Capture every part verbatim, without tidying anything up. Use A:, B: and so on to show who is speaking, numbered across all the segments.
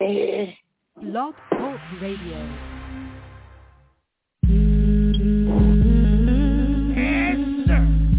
A: Blog Talk Radio.
B: Yes, sir.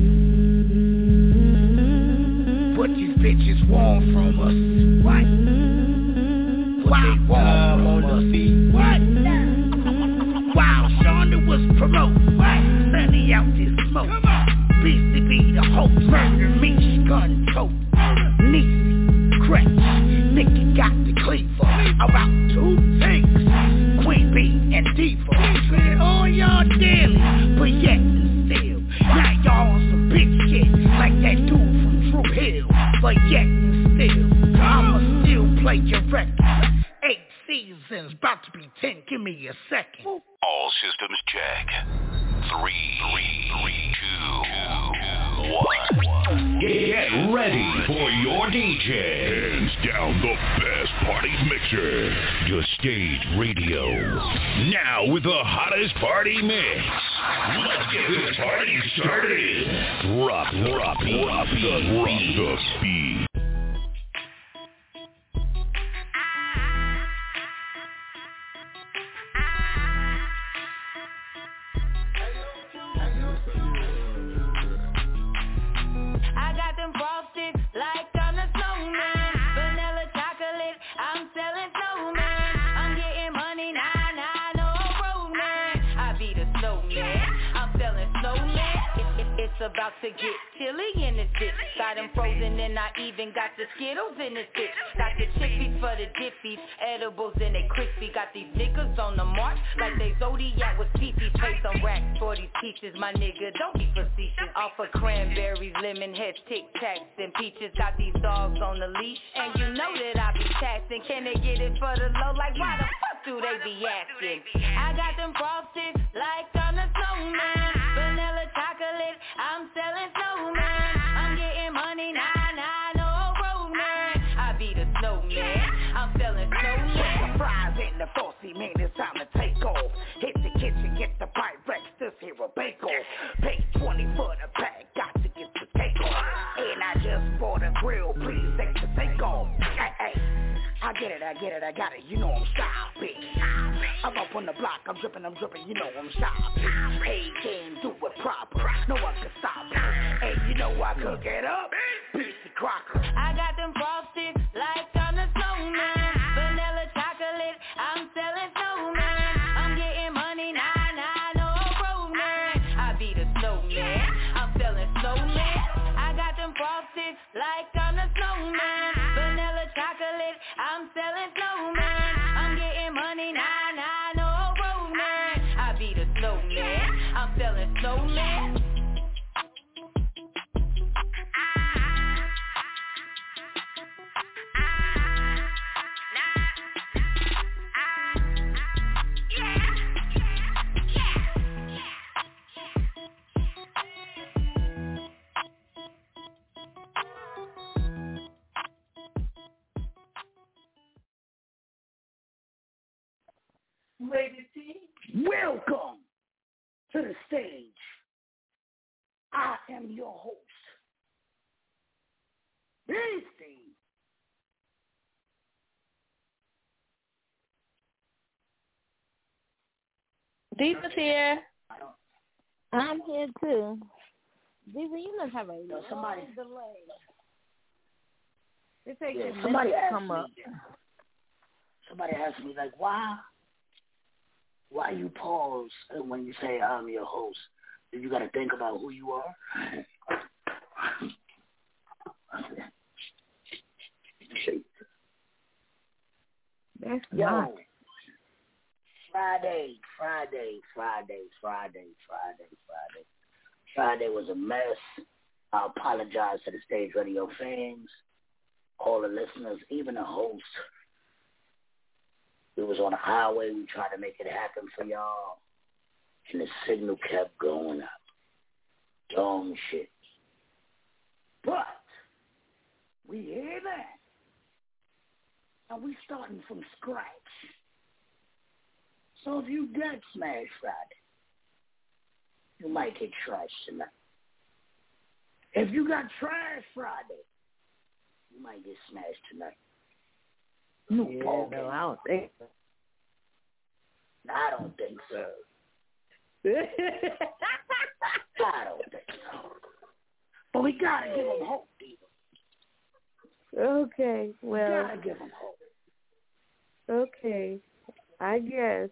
B: What these bitches want from us? What? What they want from us? What? Wow, Shonda was promoted. What? Sunny out this smoke. Beastie be the host. Murder me, gun tote. Niecy, Cretch, Nikki got the cleaver. About two things, Queen Bee and Diva. Treated all y'all daily, but yet and still. Now y'all on some big shit, like that dude from Drew Hill. But yet and still, I'ma still play your record. Eight seasons, about to be ten, give me a second.
C: All systems check. Three, three, three, two, two, one.
D: Get ready for your D J. Hands down the best party mixer. Just Stage Radio. Now with the hottest party mix. Let's get this party started. Drop, drop, drop the beat. Drop the beat.
E: About to get chilly in this bitch. Got them frozen and I even got the Skittles in this bitch. Got the chippies for the dippies, edibles and they crispy. Got these niggas on the march like they Zodiac with Fifi. Pay some racks for these peaches, my nigga, don't be facetious. Off of cranberries, lemon heads, Tic Tacs and peaches. Got these dogs on the leash and you know that I be taxing. Can they get it for the low? Like why the fuck do they be asking? I got them frosted like I'm a snowman. Vanilla chocolate, I'm selling snowman. I'm getting money, nah, nah, no romance. I be the snowman, I'm selling snowman.
B: Surprise in the saucy, man, it's time to take off. Hit the kitchen, get the Pyrex, this here a bake off. Pay twenty for the pack, got to get the take off. And I just bought a grill, please take the take off. Hey, hey, I get it, I get it, I got it, you know I'm shopping. I'm up on the block, I'm dripping, I'm dripping, you know I'm shopping. Hey, can't do it proper, no one can stop it. And you know I cook it up, Beastie Crocker.
E: I got them frosted like I'm a snowman. Vanilla chocolate, I'm selling snowman. I'm getting money, nah, nah, no romance. I be the snowman, I'm selling snowman. I got them frosted like I'm a snowman. Vanilla chocolate, I'm selling snowman. I'm getting money, nah, nah, no romance. I be the snowman, I'm selling snowman.
B: Lady T, welcome to the stage. I am your host, Beastie.
F: Diva's here. I'm here too. Diva, you must have a
B: Yo, somebody,
F: long delay. It takes
B: yeah,
F: a
B: somebody
F: minute to
B: asked
F: come
B: me.
F: up.
B: Somebody asked me like, why? Why you pause when you say I'm your host? Did you got to think about who you are?
F: That's
B: Yo,
F: not.
B: Friday, Friday, Friday, Friday, Friday, Friday. Friday was a mess. I apologize to the Stage Radio fans, all the listeners, even the host. We was on the highway. We tried to make it happen for y'all. And the signal kept going up. Dumb shit. But we here now. And we starting from scratch. So if you got Smash Friday, you might get trash tonight. If you got Trash Friday, you might get smashed tonight. New
A: Yeah,
B: ball
A: no,
B: game.
A: I don't think so.
B: I don't think so. I don't think so. But we gotta give them hope, Diva.
A: Okay,
B: We
A: well,
B: gotta give them hope.
A: okay, I guess.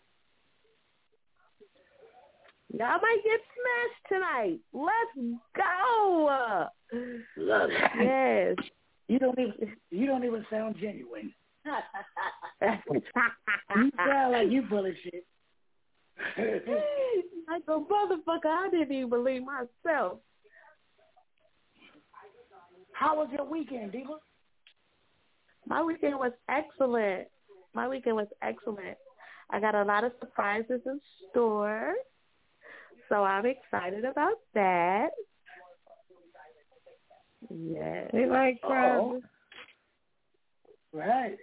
A: Y'all might get smashed tonight. Let's go.
B: Love it.
A: Yes.
B: You don't even you don't even sound genuine. You sound like you full of shit.
A: Like a motherfucker, I didn't even believe myself.
B: How was your weekend, Diva?
A: My weekend was excellent. My weekend was excellent. I got a lot of surprises in store, so I'm excited about that. Yes.
F: We like
B: Oh.
F: surprises.
B: Right.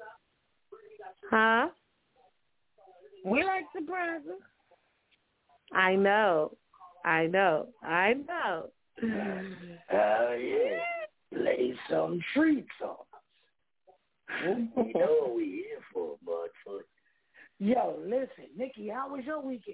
A: Huh?
F: We like surprises.
A: I know. I know. I know.
B: Uh, yeah. Lay some treats on us. We know what we here for, Mudfoot. Yo, listen, Nikki, how was your weekend?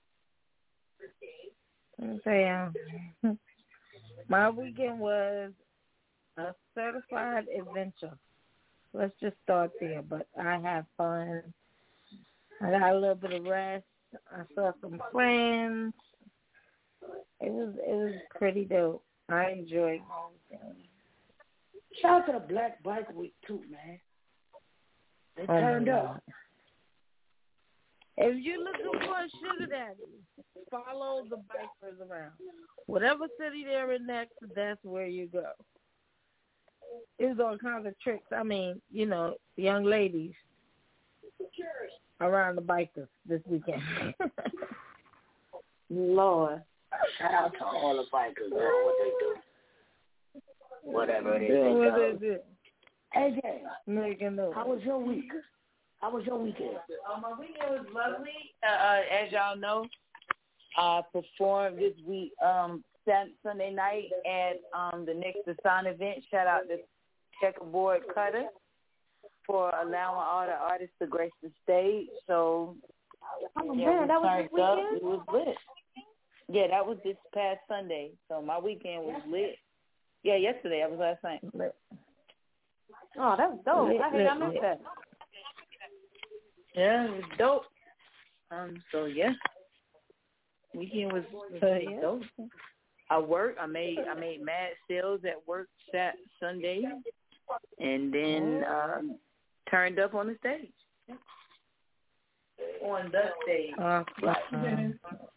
F: Okay, um, my weekend was a certified adventure. Let's just start there. But I had fun. I got a little bit of rest. I saw some friends. It was it was pretty dope. I enjoyed my weekend.
B: Shout out to the Black Bike Week too, man. They
F: Oh,
B: turned
F: my
B: up.
F: God. If you're looking for a sugar daddy, follow the bikers around. Whatever city they're in next, that's where you go. There's all kinds of tricks. I mean, you know, young ladies around the bikers this weekend.
A: Lord.
B: Shout out to all the bikers, man, what they do. Whatever it is
F: Yeah,
B: they
F: what
B: do.
F: they do.
B: A J,
F: Making those.
B: how was your week? How was your weekend?
G: Uh, my weekend was lovely. Uh, uh, as y'all know, I performed this week, um, Sunday night at um, the Next to Sound event. Shout out to Checkerboard Cutter for allowing all the artists to grace the stage. So,
A: Oh,
G: yeah,
A: man,
G: we
A: that was
G: turned
A: this
G: up.
A: weekend?
G: It was lit. Yeah, that was this past Sunday. So my weekend was lit. Yeah, yesterday. That was last night.
F: Lit.
A: Oh, that's dope.
F: Lit,
A: I think I
F: lit,
A: missed
F: lit.
A: that.
G: Yeah, it was dope. Um, so yeah, weekend was, was
F: So,
G: really
F: yeah.
G: dope. I worked. I made I made mad sales at work Sat Sunday, and then um, turned up on the stage. On the stage.
F: Uh, uh,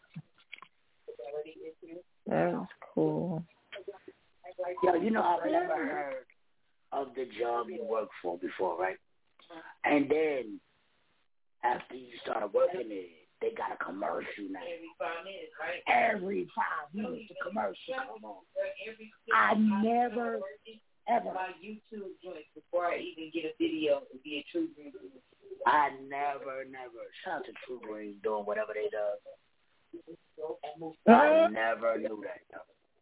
F: that was cool.
B: Yo, you know I've never heard of the job you worked for before, right? And then after you started working there, they got a commercial now.
G: Every five minutes, right?
B: Every five minutes, the commercial come on. I never, ever,
G: My YouTube joint before I even get a video to be a true dream.
B: I never, never, shout out to True Green doing whatever they do. I never knew that.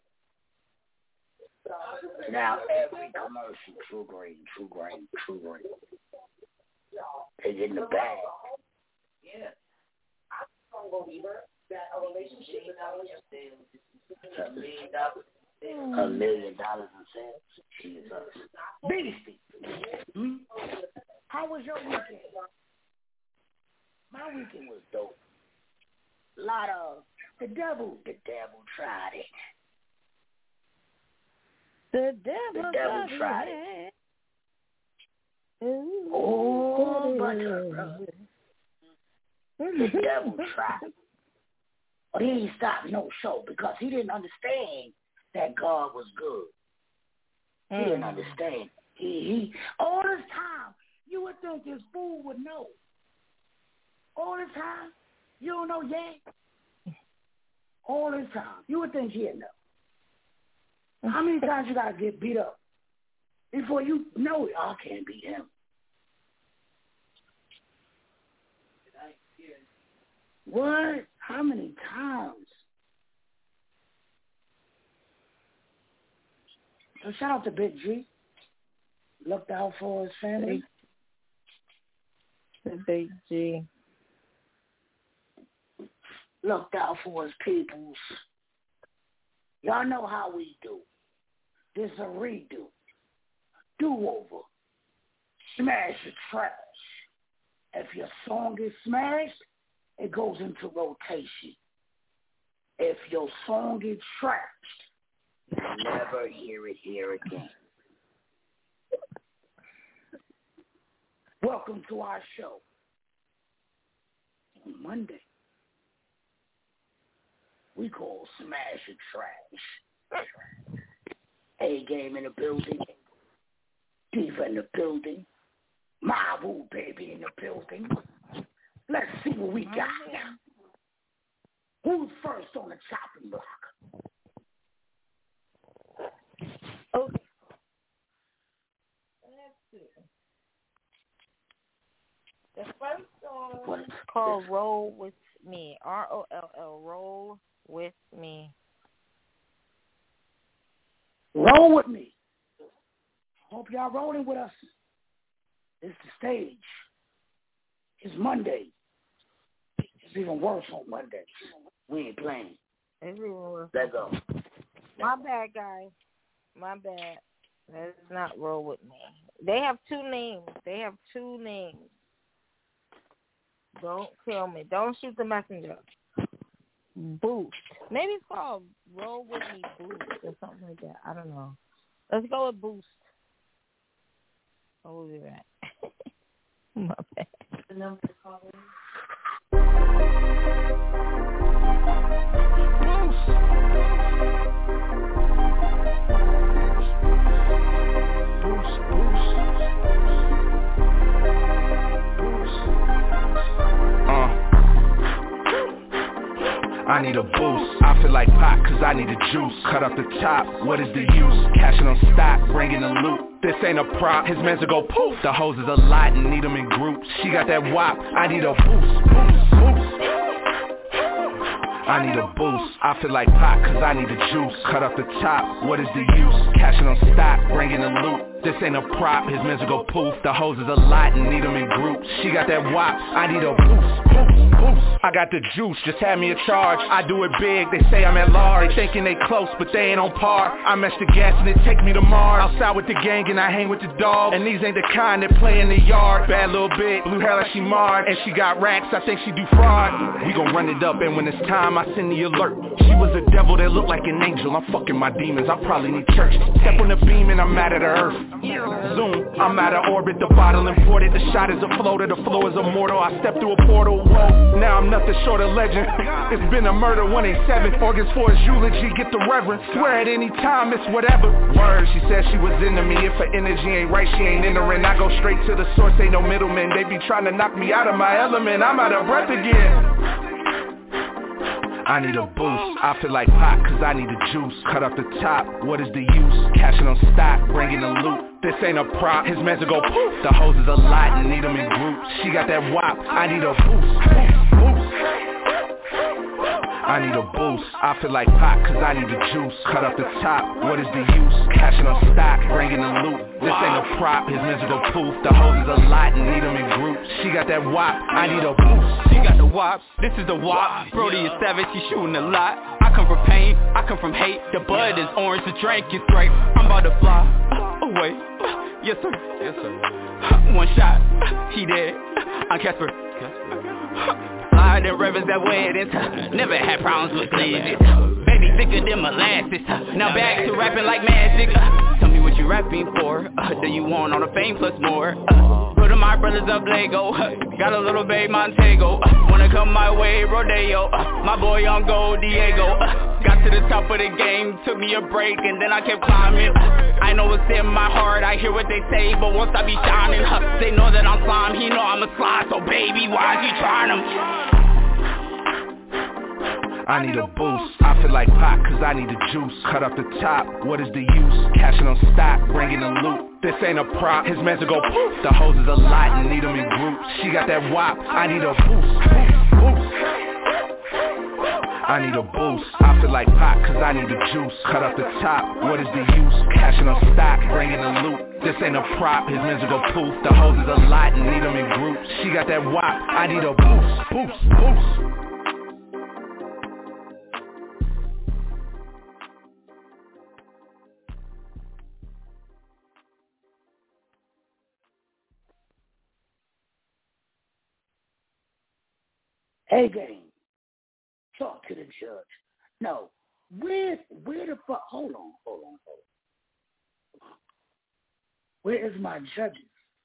B: Now every commercial, True Green, True Green, True Green. They get in the bag.
G: Yeah.
B: A million dollars in sales. Jesus. Beastie. Hmm? How was your weekend? My weekend was dope. A lot of the devil, the devil tried it.
F: The devil,
B: The devil tried it. Oh, but brother. The devil tried. But he didn't stop no show because he didn't understand that God was good. He
F: Mm.
B: didn't understand. He, he all this time, you would think this fool would know. All this time, you don't know yet. All this time, you would think he'd know. How many times you gotta get beat up before you know it? Oh, I can't beat him. What? How many times? So shout out to Big G. Looked out for his family.
F: to Big G.
H: Looked out for his peoples. Y'all know how we do. This is a redo. Do-over. Smash the trash. If your song is smashed, it goes into rotation. If your song is trashed, you'll never hear it here again. Welcome to our show. On Monday, we call Smash and Trash. A-game in the building. Diva in the building. Mabu baby in the building. Let's see what we got now. Who's first on the chopping block?
F: Okay. Let's see. The first song is called Roll With Me. R O L L, Roll With Me.
H: Roll with me. Hope y'all rolling with us. It's the stage. It's Monday. It's even worse on Monday. We ain't playing.
F: It's even worse.
H: Let's go.
F: My bad, guys. My bad. Let's not roll with me. They have two names. They have two names. Don't kill me. Don't shoot the messenger. Boost. Maybe it's called Roll With Me Boost or something like that. I don't know. Let's go with Boost. I'll be back. My bad. The number calling.
B: Boost, boost. Boost. Uh. I need a boost. I feel like Pac, cause I need a juice. Cut up the top, what is the use? Cashing on stock, bringing the loot. This ain't a prop, his mans will go poof. The hoes is a lot and need them in groups. She got that wop, I need a boost, boost, boost. I need a boost. I feel like Pac, cause I need a juice. Cut up the top, what is the use? Cashing on stock, bringing the loot. This ain't a prop, his mans will go poof. The hoes is a lot and need them in groups. She got that wop, I need a boost, boost, boost. I got the juice, just had me a charge. I do it big, they say I'm at large. They thinking they close, but they ain't on par. I match the gas and it take me to Mars. Outside with the gang and I hang with the dog. And these ain't the kind that play in the yard. Bad little bitch, blue hair like she marred. And she got racks, I think she do fraud. We gon' run it up and when it's time I send the alert. She was a devil that looked like an angel. I'm fucking my demons, I probably need church. Step on the beam and I'm mad at the earth. Zoom, I'm out of orbit, the bottle imported. The shot is a floater, the flow is immortal. I step through a portal, whoa, now I'm nothing short of legend. It's been a murder, one eighty-seven. Organs for his eulogy, get the reverend. Swear at any time, it's whatever. Word, she said she was into me. If her energy ain't right, she ain't entering. I go straight to the source, ain't no middleman. They be trying to knock me out of my element. I'm out of breath again. I need a boost, I feel like Pac, cause I need a juice. Cut up the top, what is the use? Cashing on stock, bringing the loot. This ain't a prop, his mans will go poof. The hoes is a lot and need them in groups. She got that wop, I need a boost, boost, boost. I need a boost, I feel like Pac, cause I need the juice. Cut up the top, what is the use? Cashing on stock, bringing the loot. This ain't a prop, his mans will go poof. The hoes is a lot and need them in groups. She got that wop, I need a boost.
I: She got the wop, this is the wop. Brody is savage, he shooting a lot. I come from pain, I come from hate. The bud is orange, the drink is grape. I'm about to fly away. Yes sir, yes sir. One shot, he dead. I'm Casper. Slide in rivers that wet it. Never had problems with cleavage. Baby thicker than molasses. Now back to rapping like magic. Tell me what you rapping for. Do you want all the fame plus more? Put my brothers up Lego. Got a little babe Montego. Wanna come my way, Rodeo. My boy on Gold Diego. Got to the top of the game, took me a break and then I kept climbing. I know it's in my heart, I hear what they say, but once I be shining, they know that I'm slime, he know I'm a slide, so baby, why is he trying them?
B: I need a boost, I feel like Pac, cause I need the juice. Cut up the top, what is the use? Cashing on stock, bringing the loot. This ain't a prop, his mans will go poof. The hoes is a lot and need them in groups. She got that wop, I need a boost, boost, boost.
J: I need a boost. I feel like Pac, cause I need the juice. Cut up the top, what is the use? Cashing on stock, bringing the loot. This ain't a prop, his men's will go poof. The hoes is a lot and need them in groups. She got that wop, I need a boost, boost, boost.
H: A-Game, talk to the judge. No, where, where the fuck, hold on, hold on, hold on. Where is my judges?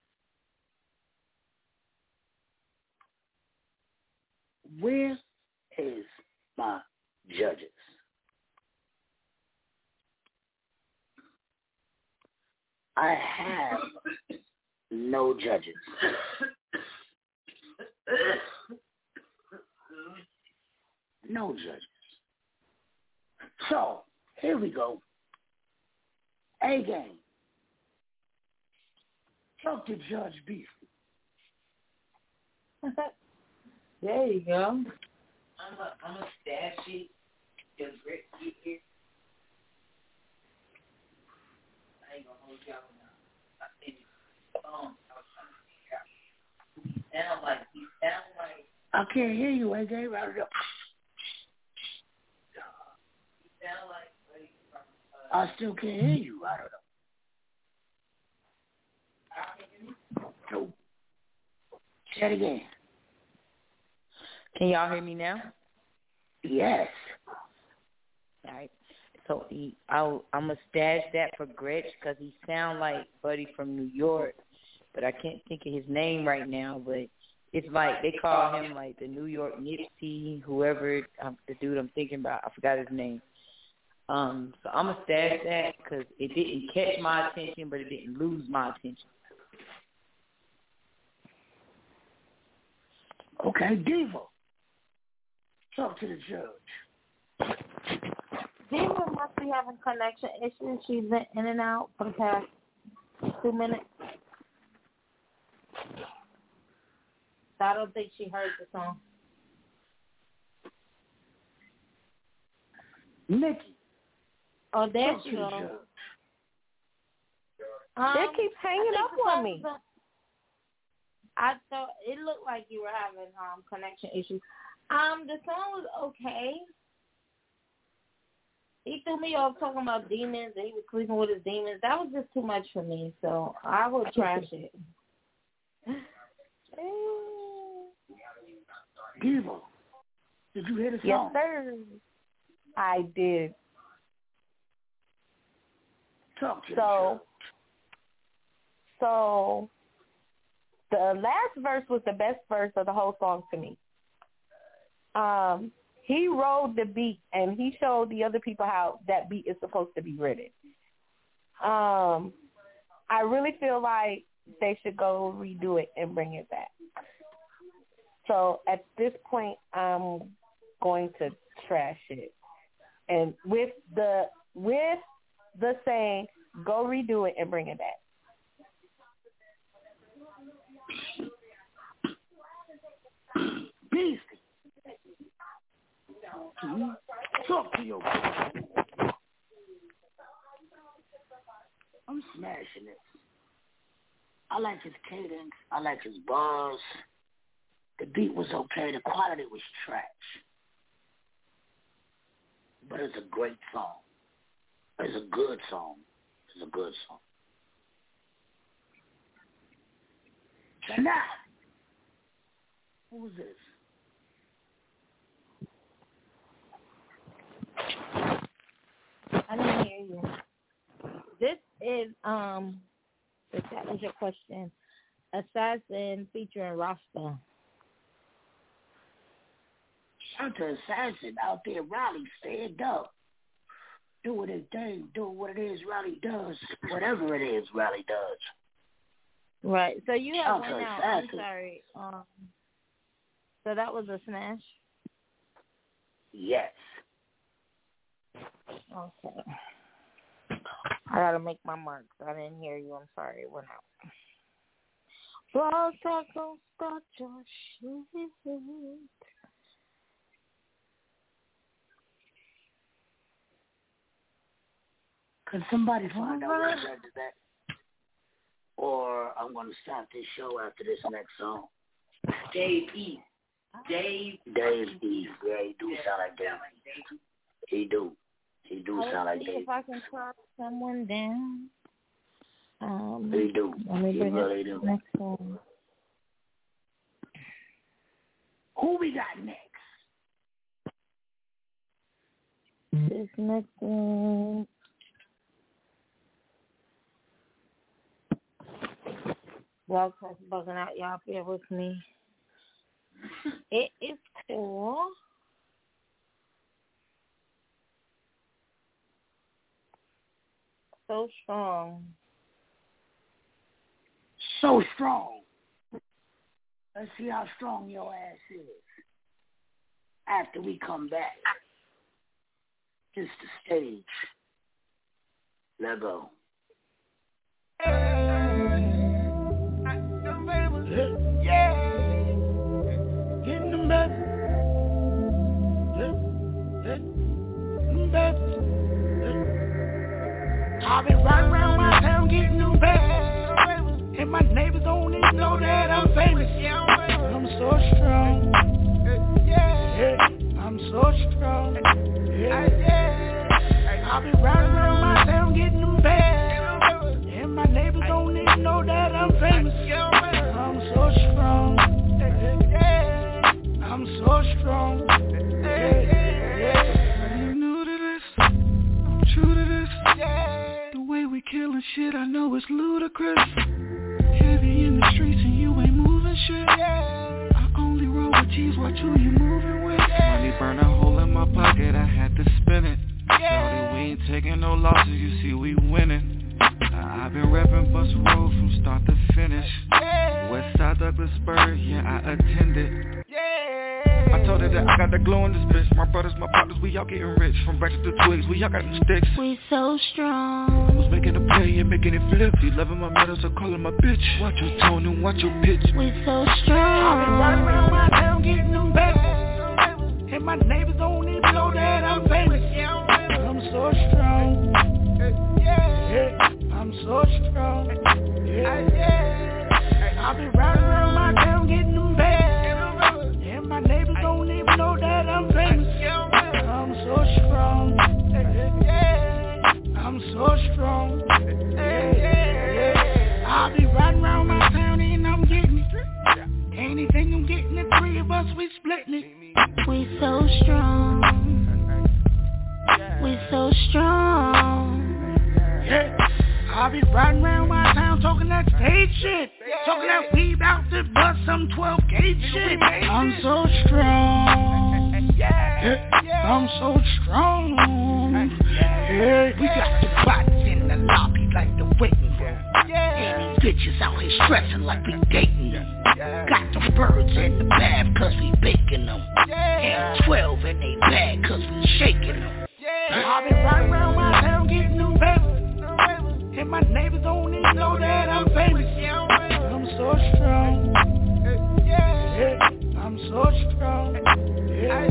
H: Where is my judges? I have no judges. No judges. So, here we go. A-Game. Talk to Judge Beef.
F: There you go.
G: I'm a, I'm a stash sheet. Just great to be here. I ain't gonna hold y'all now. I think it's um, I was trying to figure out. He sound like, he sound like.
H: I can't hear you, A-Game. Round it up.
G: He sound like, like from, uh,
H: I still can't hear you. I don't know. No. Say it again.
G: Can y'all hear me now?
H: Yes.
G: All right. So he, I'll, I'm going to stash that for Gretch because he sound like Buddy from New York, but I can't think of his name right now. But it's like they call him like the New York Nipsey, whoever, um, the dude I'm thinking about. I forgot his name. Um, so I'm going to stash that because it didn't catch my attention, but it didn't lose my attention.
H: Okay, Diva. Talk to the judge.
F: Diva must be having connection issues. She's been in and out for the past two minutes. So I don't think she heard the song.
H: Nikki.
F: Oh, there
H: Talk
F: she
H: to the
F: goes.
H: judge.
F: Um,
K: They keep hanging up on me.
F: The, I thought it looked like you were having um connection issues. Um, the song was okay. He threw me off talking about demons and he was sleeping with his demons. That was just too much for me, so I will trash it.
H: Diva, did you hear the song?
K: Yes, sir. I did.
H: Talk to
K: So, so the last verse was the best verse of the whole song to me. Um, he rode the beat and he showed the other people how that beat is supposed to be written. Um, I really feel like they should go redo it and bring it back. So at this point, I'm going to trash it, and with the with the saying, go redo it and bring it back.
H: Beastie. Talk to your I'm smashing it. I like his cadence. I like his bars. The beat was okay. The quality was trash. But it's a great song. It's a good song. It's a good song. Tonight. Who was this?
F: I didn't hear you. This is, um, if that was your question, Assassin featuring Rasta.
H: Shout out to Assassin out there, Raleigh, stand up. Doing his thing, doing what it is Raleigh does. Whatever it is Raleigh does.
F: Right. So you have
H: Shout
F: one
H: to
F: now. I'm
H: Assassin.
F: sorry. Um, so that was a smash?
H: Yes.
F: Okay. I gotta make my marks. I didn't hear you. I'm sorry. It went out. Well, start, don't start your shit.
H: Can somebody find out what judges that? Or I'm going to stop this show after this next song.
G: Dave East. Dave.
H: Dave East. Yeah, he do sound like that. He do. He do sound like
F: Dave.
H: Dave.
F: If I can track someone down. Um,
H: he do.
F: Let me
H: he
F: bring
H: really
F: up
H: do.
F: the next song.
H: Who we got next?
F: This next one. Blog Talk bugging out, y'all. Bear with me. It is cool. So strong.
H: So strong. Let's see how strong your ass is after we come back. Just the stage. Let go.
B: Yeah. Getting them back. Them back. I've been riding around my town getting them back. And my neighbors don't even know that I'm famous. I'm so strong. Yeah. I'm so strong. Yeah. I've been riding around my town getting them back. And my neighbors don't even know that I'm famous. I'm so strong. I'm so strong. I'm new to this. I'm true to this. The way we killing shit, I know it's ludicrous. Heavy in the streets and you ain't moving shit. I only roll with G's, watch who you moving with.
L: Money burn a hole in my pocket, I had to spin it. Shawty, we ain't taking no losses, you see we winning. I've been rapping Bus Road from start to finish. Westside Douglasburg, yeah, I attended. I told her that I got the glow in this bitch. My brothers, my partners, we all getting rich. From branches to twigs, we all got them sticks.
F: We so strong.
L: I was making a play and making it flip. You loving my medals, so calling my bitch. Watch your tone and watch your pitch.
F: We so strong.
B: I've been riding around my town getting them back. And my neighbors don't even know that I'm famous. I'm so strong. Yeah. I'm so strong. Yeah. I've been riding around my town getting them back. And my neighbors don't even know that I'm famous. I'm so strong. I'm so strong. I'll be riding around my town and I'm getting it. Anything I'm getting, the three of us, we splitting it.
F: We so strong. We so strong.
B: Yeah. I'll be riding around my town talking that stage shit. Talking that weed out the bus, some twelve gauge shit. I'm so strong. Yeah. I'm so strong. Yeah. We got the bodies in the lobby like the waiting room. And these bitches out here stressing like we dating them. Got the birds in the bath cause we baking them. And twelve in they bag cause we shaking them. I've been riding around my town getting them back. And my neighbors don't even know that I'm famous. I'm so strong. Yeah. I'm so strong. Yeah.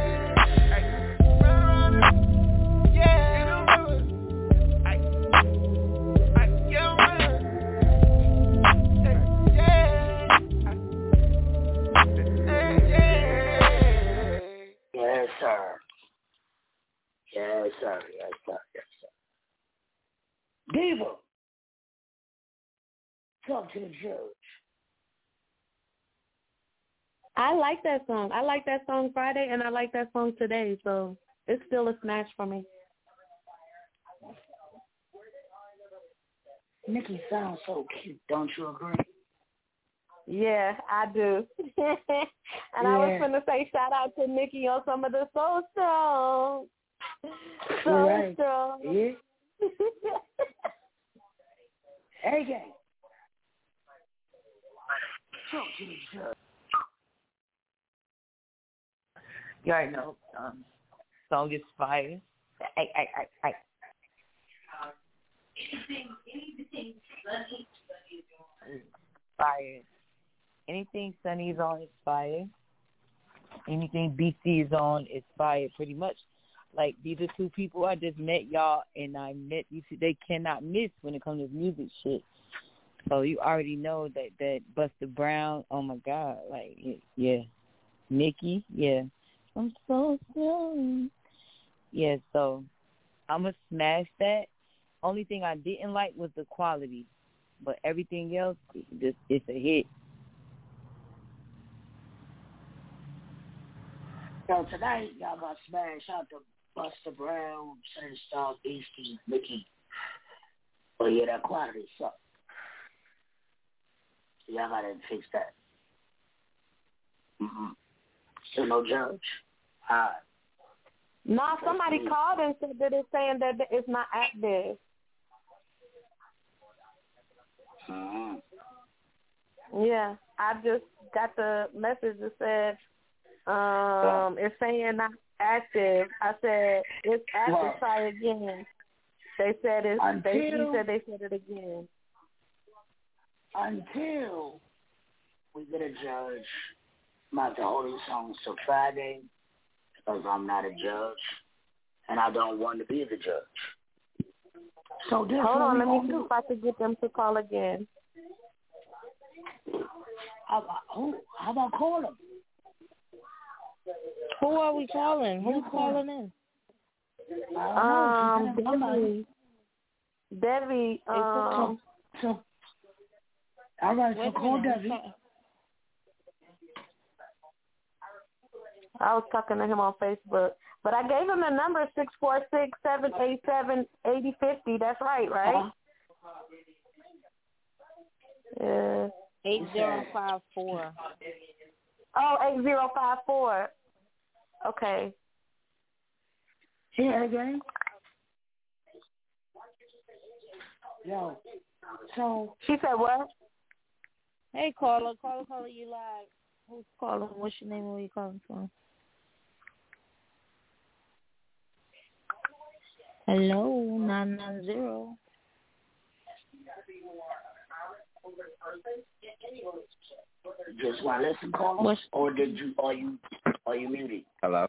H: Yes, sir. Yes, sir. Yes, sir. Yes, sir. Diva, talk to the judge.
A: I like that song. I like that song Friday, and I like that song today, so it's still a smash for me.
H: Nikki sounds so cute, don't you agree?
K: Yeah, I do. And
H: yeah.
K: I was going to say shout out to Nikki on some of the So Strong. So
H: right.
K: strong.
H: Yeah. Hey, gang. Talk to the judge.
G: You already know. Um, song is fire. Hey, hey, hey, hey. Anything, anything Sunny, Sunny is on. Fire. Anything Sunny is on is fire. Anything B C is on is fire, pretty much. Like, these are two people I just met, y'all, and I met you. They cannot miss when it comes to music shit. So you already know that, that Busta Brown, oh, my God. Like, yeah. Nicki, yeah. I'm so sorry. Yeah, so I'm going to smash that. Only thing I didn't like was the quality. But everything else, just it's a hit.
H: So tonight, y'all got to smash out the Busta Brown, Sunny Star, Beastie, Nicki. Oh, yeah, that quality sucks. So y'all got to fix that. Mm-mm. Still no judge. All right.
A: No, somebody called and said that it's saying that it's not active.
H: Mm-hmm.
A: Yeah, I just got the message that said um, it's saying not active. I said it's active. Well, try again. They said it's. Until, they he said they said it again.
H: Until we get a judge, I'm not to hold these songs till Friday because I'm not a judge and I don't want to be the judge. So this
A: hold on, let me see
H: do.
A: if I can get them to call again.
H: How about, who, how about call them?
F: Who are we calling? Who's calling in?
A: Um, Debbie. Debbie. Um.
H: So, so, all right, so call Debbie.
A: I was talking to him on Facebook, but I gave him the number six four six seven eight seven eighty fifty. That's right, right?
H: Uh-huh.
A: Yeah.
F: Eight zero five four.
A: Oh, eight zero five four. Okay.
H: Here again. Yo. So
A: she said what?
F: Hey, caller, caller, caller, you live. Who's calling? What's your name? Where are you calling from? Hello, nine nine zero.
H: Just want to listen, caller, or did you? Are you? Are you muted?
M: Hello.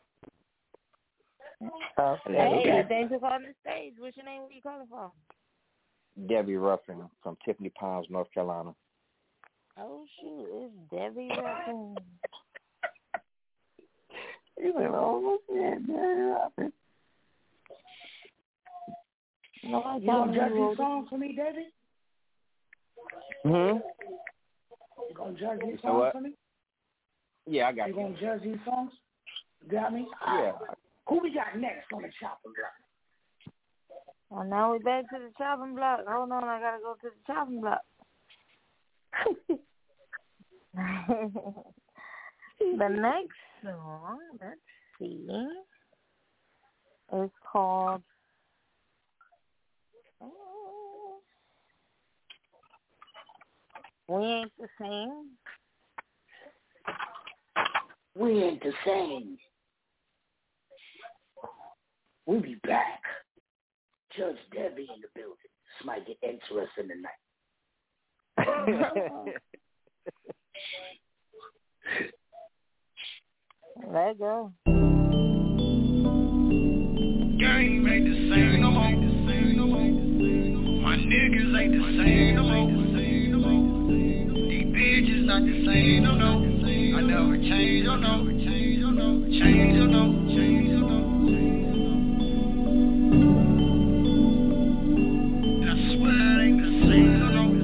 F: Uh, hey,
H: okay.
F: thanks for calling the stage. What's your name? Where you calling from?
M: Debbie Ruffin from Tiffany Palms, North Carolina.
F: Oh shoot, it's Debbie Ruffin.
H: You know, yeah, Debbie Ruffin.
F: No,
H: you gonna judge these songs for me, Debbie?
M: Hmm.
H: You gonna judge these
M: So
H: songs
M: what?
H: for me?
M: Yeah, I got
H: you.
M: You
H: gonna judge these songs? You got me?
M: Yeah.
H: Uh, who we got next on the chopping block?
F: Well, now we're back to the chopping block. Hold on, I gotta go to the chopping block. The next song, let's see, is called We Ain't the Same.
H: We ain't the same. We'll be back. Judge Debbie in the building. This might get interesting tonight.
F: Let go.
B: Game ain't the same no more. My niggas ain't the same no more. These bitches not the same no no. I never change oh no. Change oh no. Change oh no. Change oh no. And I swear it ain't the same oh no.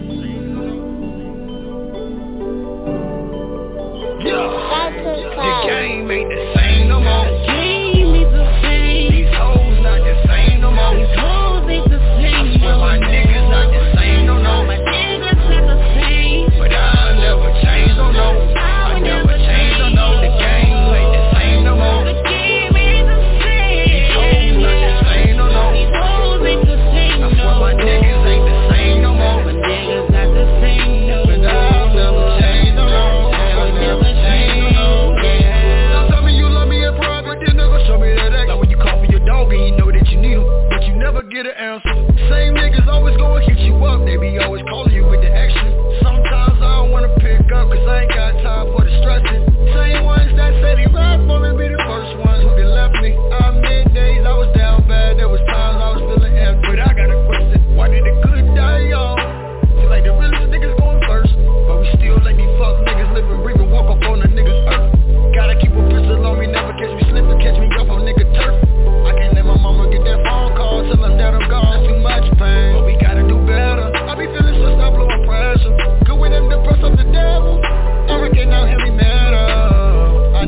B: The game ain't the same no more. The game ain't the same. These hoes not the same no more. These hoes ain't the same. I swear my niggas not the same no no. My niggas not the same. But I'll never change no no. I never change no no. The game ain't the same no more. The game ain't the same. These hoes not the same no no. These hoes ain't the same. I swear my niggas ain't the same no more. My niggas not the same no. But I'll never change no no. I'll never change no no. Tell me you love me in private, then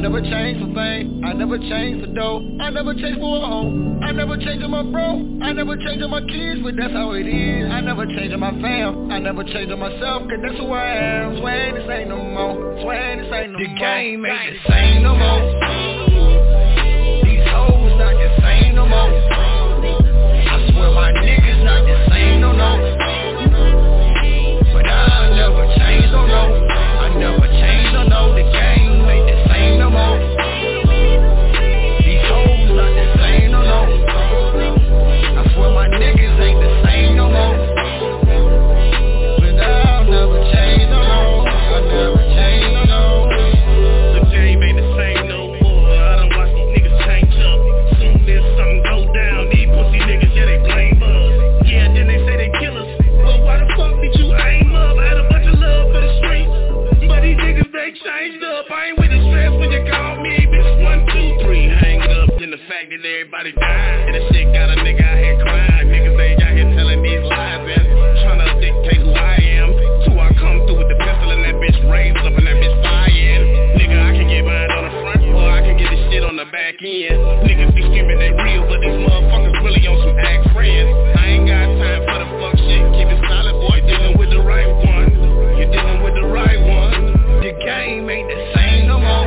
N: never change for fame, I never change for dough, I never change for a hoe, I never change on my bro, I never change on my kids, but that's how it is. I never change on my fam, I never change on myself, cause that's who I am. Swear this ain't no more, swear this ain't no more. The game ain't the same no more. These hoes not the same no more. I swear my niggas not the same no no. But I'll never change no no. I never change no no. The game ain't the same no more. These hoes not the same no no. I swear my niggas ain't the same no more. But I'll never change no no. I never change no no. The game ain't the same no more. I done watch these niggas change up. Soon as something go down, these pussy niggas, yeah, they blame us. Yeah, then they say they kill us. Well, why the fuck did you aim up? I had a bunch of love for the streets, but these niggas, they changed up. I ain't with the stress when you call me, bitch, one, two, three. Hang up, then the fact that everybody died, and the shit got a nigga out here crying. Niggas ain't out here telling these lies, man, trying to dictate who I am. Two, I come through with the pistol and that bitch raised up and that bitch firing. Nigga, I can get mine on the front, or I can get this shit on the back end. Niggas be screaming they real, but these motherfuckers really on some act friends. I ain't got time for the fuck shit, keep it solid, boy, dealing with the right one. You're dealing with the right one. The game ain't the same no more.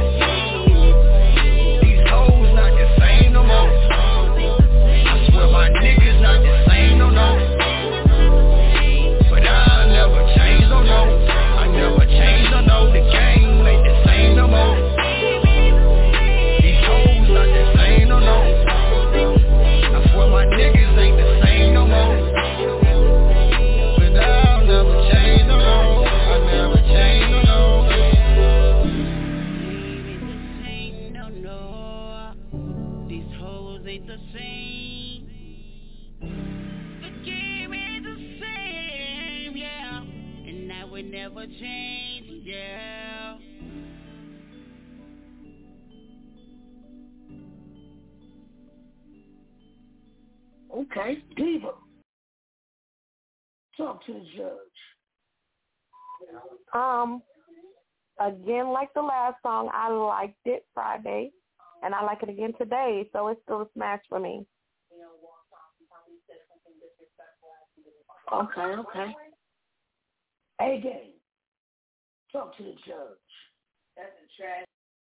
N: These hoes not the same no more. I swear my niggas not the same no no. But I'll never change no no. I never change no no. The game ain't the same no more. These hoes not the same no no. I swear my niggas ain't the same no more. But I'll never change no no. I never change no no.
E: No, no, these hoes ain't the same. The game ain't the same, yeah, and that would never change, yeah.
H: Okay, Diva. Talk to the judge.
K: Um, again, like the last song, I liked it Friday, and I like it again today, so it's still a smash for me.
H: Okay, okay. A-Game. Talk to the judge.
G: That's a trash.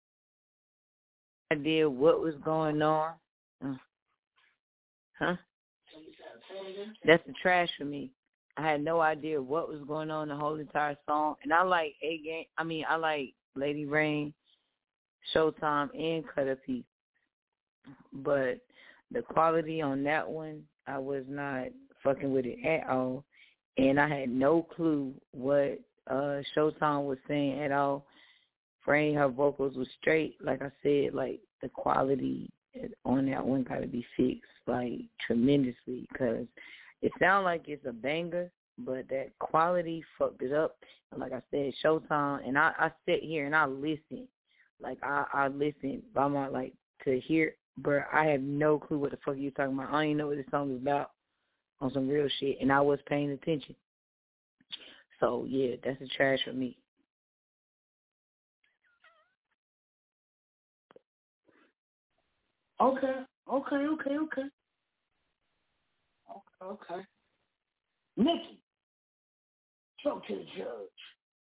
G: Idea what was going on. Uh, huh? That's the trash for me. I had no idea what was going on the whole entire song. And I like A-Game. I mean, I like Lady Rain, Showtime, and Cutter P. But the quality on that one, I was not fucking with it at all. And I had no clue what uh, Showtime was saying at all. Rain, her vocals was straight. Like I said, like the quality on that one got to be fixed, like tremendously, because it sounds like it's a banger, but that quality fucked it up. And like I said, Showtime, and I, I sit here and I listen. Like, I, I listen by my, like, to hear, but I have no clue what the fuck you talking about. I don't even know what this song is about on some real shit, and I was paying attention. So, yeah, that's a trash for me.
H: Okay, okay, okay, okay. Okay, okay. Nikki, talk to the judge.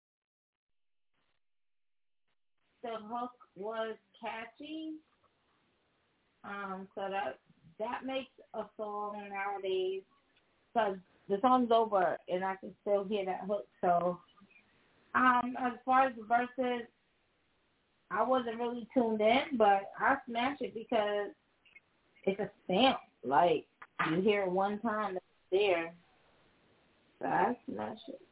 F: The hook was catchy, um, so that that makes a song nowadays, because the song's over and I can still hear that hook. So, um, as far as the verses, I wasn't really tuned in, but I smashed it because it's a stamp. Like, you hear it one time, it's there. So I smashed it.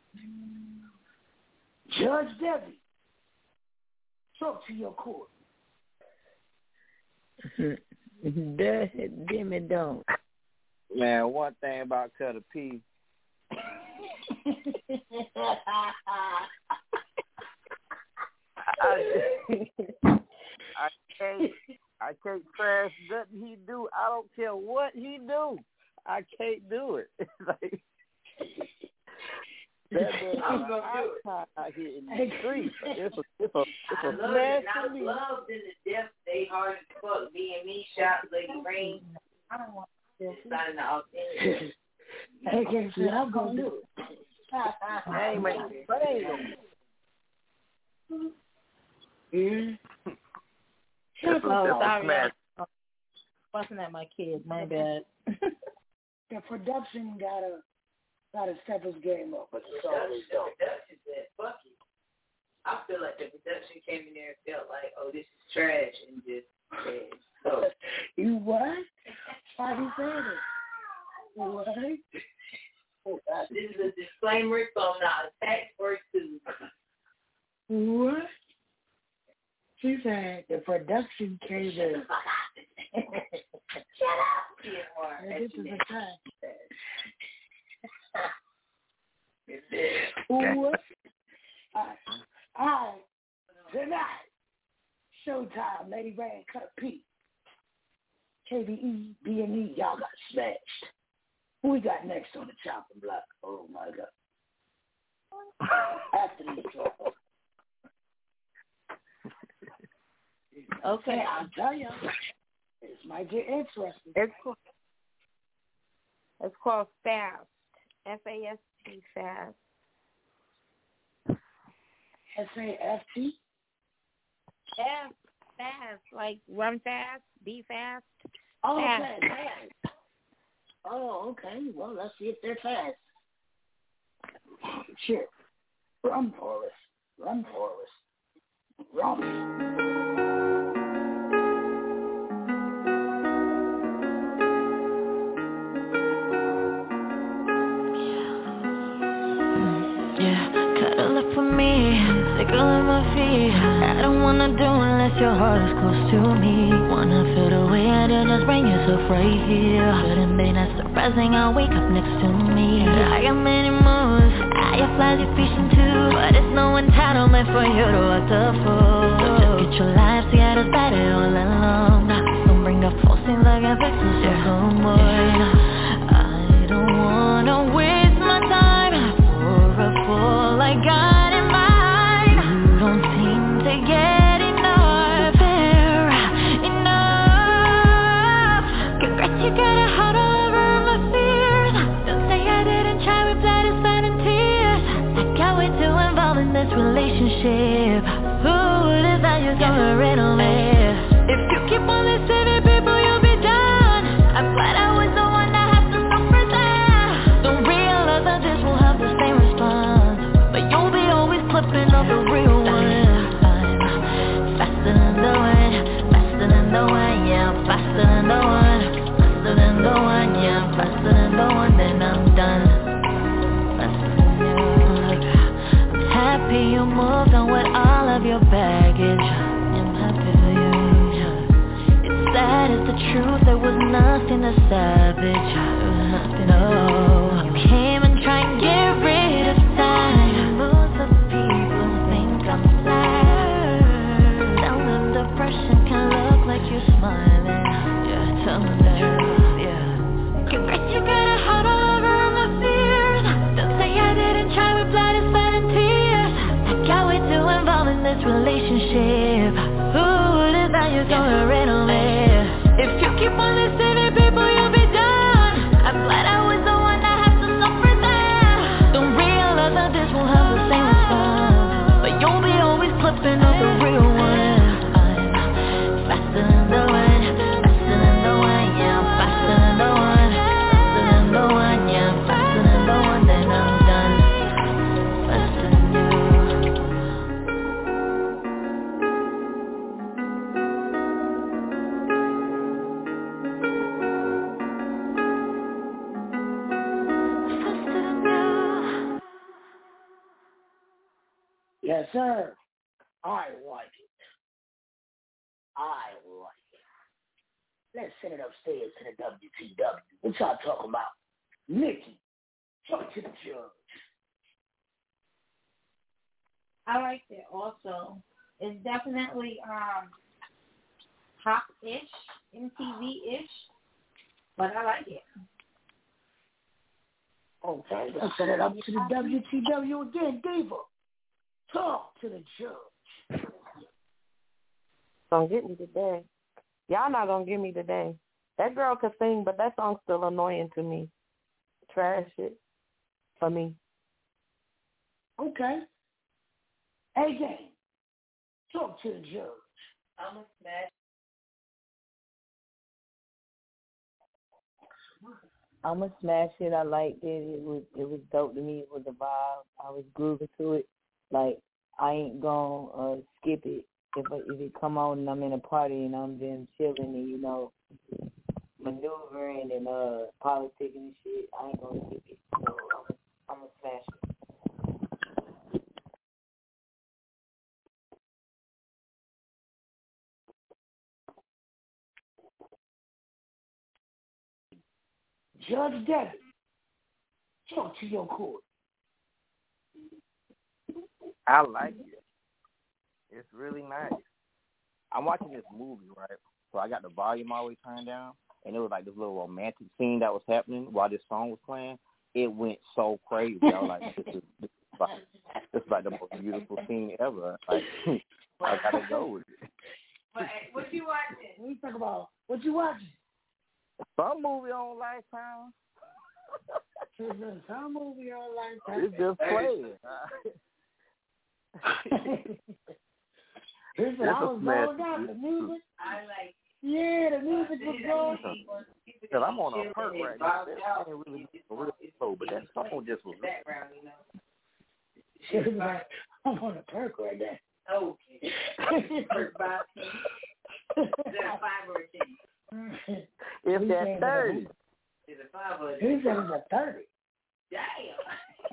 H: Judge Debbie, talk to your court.
G: Does it, dim it don't.
M: Man, one thing about Cutter P. I, I can't I can't trash nothing he do. I don't care what he do. I can't do it. It's like that man out here in the street. It's a it's a it's a smash for me.
G: I loved in the rain.
F: I don't want to
G: sign off.
H: I can't see I'm going to do it.
M: Hey, man.
H: Yeah.
F: Shut
M: Oh,
F: sorry. Fussing at my kids. My bad.
H: The production gotta gotta step his game up, but the song is dope.
G: The production said, "Fuck you." I feel like the production came in there and felt like, "Oh, this is trash," and just said, "So
H: you what? Why he said it? What?
G: This is a disclaimer, so I'm not attacked or sued."
H: What? She said the production came in.
G: Shut up.
H: Yeah, this is a fact. What? All right. All right. Tonight, Showtime, Lady Ray, Cut P, K B E, B and E, y'all got smashed. Who we got next on the chopping block? Oh my God. After these songs.
F: Okay,
H: I'll tell you. This might get interesting.
F: It's cool. It's called Fast. F A S T, Fast.
H: S A F T?
F: F, fast. Like run fast, be fast.
H: Oh,
F: fast.
H: okay, fast. Oh, okay. Well, let's see if they're fast. Shit. Run, Forrest. Run, Forrest. Run.
O: Tickling my feet. I don't wanna do unless your heart is close to me. Wanna feel the way I did, just bring yourself right here. Shouldn't be that surprising, I'll wake up next to me. I got many moves, I have flashy vision too, but it's no entitlement for you to act the fool. So just get your life together, start it all along. Don't bring up false things like a victim, so come on. I don't wanna waste my time for a fool like I. You got a heart all over my fears. Don't say I didn't try with blood and sweat and tears. I can't wait to involve in this relationship. Who would have thought you're gonna riddle me? If you keep on deceiving people, you'll be done. I'm glad I was the one that had to suffer that. Don't realize that this will have the same response, but you'll be always clipping up the real one. I'm faster than the wind, faster than the wind, yeah, I'm faster than the wind. Faster than the one, yeah, I'm faster than the one, then I'm done. Faster than you. I'm happy you moved on with all of your baggage. I'm happy for you. It's sad, it's the truth, there was nothing to savage. No, you came and tried to get rid of time. Most of the people think I'm sad. Tell them depression can look like you're smiling. Yeah, tell them that. You got a heart all over my fears. Don't say I didn't try with blood and sweat and tears. I can't wait to involve in this relationship. Who would have thought you're gonna riddle me? If you keep on deceiving people, you'll be done. I'm glad I was the one that had to suffer that. Don't realize that this will have the same response, but you'll be always clipping up the real one. I'm faster than the wind, faster than the wind, yeah, I'm faster than the wind. The one, yeah, I'm faster than the one, then I'm done. Faster than you. Faster than you.
H: Yes, sir. I like it. I like it. Let's send it upstairs to the W T W. What y'all talking about? Nikki, talk to the judge.
F: I liked it also. It's definitely um pop-ish, M T V-ish, but I like it.
H: Okay, let's send it up to the W T W again. Diva, talk to the judge.
K: Don't get me today. Y'all not gonna get me today. That girl could sing, but that song's still annoying to me. Trash it for me.
H: Okay. A J, talk to the judge.
G: I'm a smash. I'm a smash it. I liked it. It was it was dope to me. It was a vibe. I was grooving to it. Like I ain't gonna uh, skip it if I, if it come on and I'm in a party and I'm just chilling and you know maneuvering and uh politicking and shit. I ain't gonna skip it. So I'm I'm a smash it.
H: Judge Devin, talk to your court.
M: I like it. It's really nice. I'm watching this movie, right? So I got the volume always turned down, and it was like this little romantic scene that was happening while this song was playing. It went so crazy. I was like, this is, this is, like, this is like the most beautiful scene ever. Like, I gotta go with it.
G: What, what you watching?
H: What you talking about? What you watching?
M: Some movie on Lifetime.
H: Some movie on Lifetime.
M: It's just playing.
H: Listen, I was going out the music.
G: I like.
H: Yeah, the music was going.
M: Cause I'm on a perk right now. That ain't really real slow, but that song just was.
G: Background, you know.
H: She was like, I'm on a perk right now.
G: Okay. Perk by ten. Is that a five or a ten?
M: It's that thirty.
G: It's a five or a
H: ten. He said it's a thirty.
G: Damn.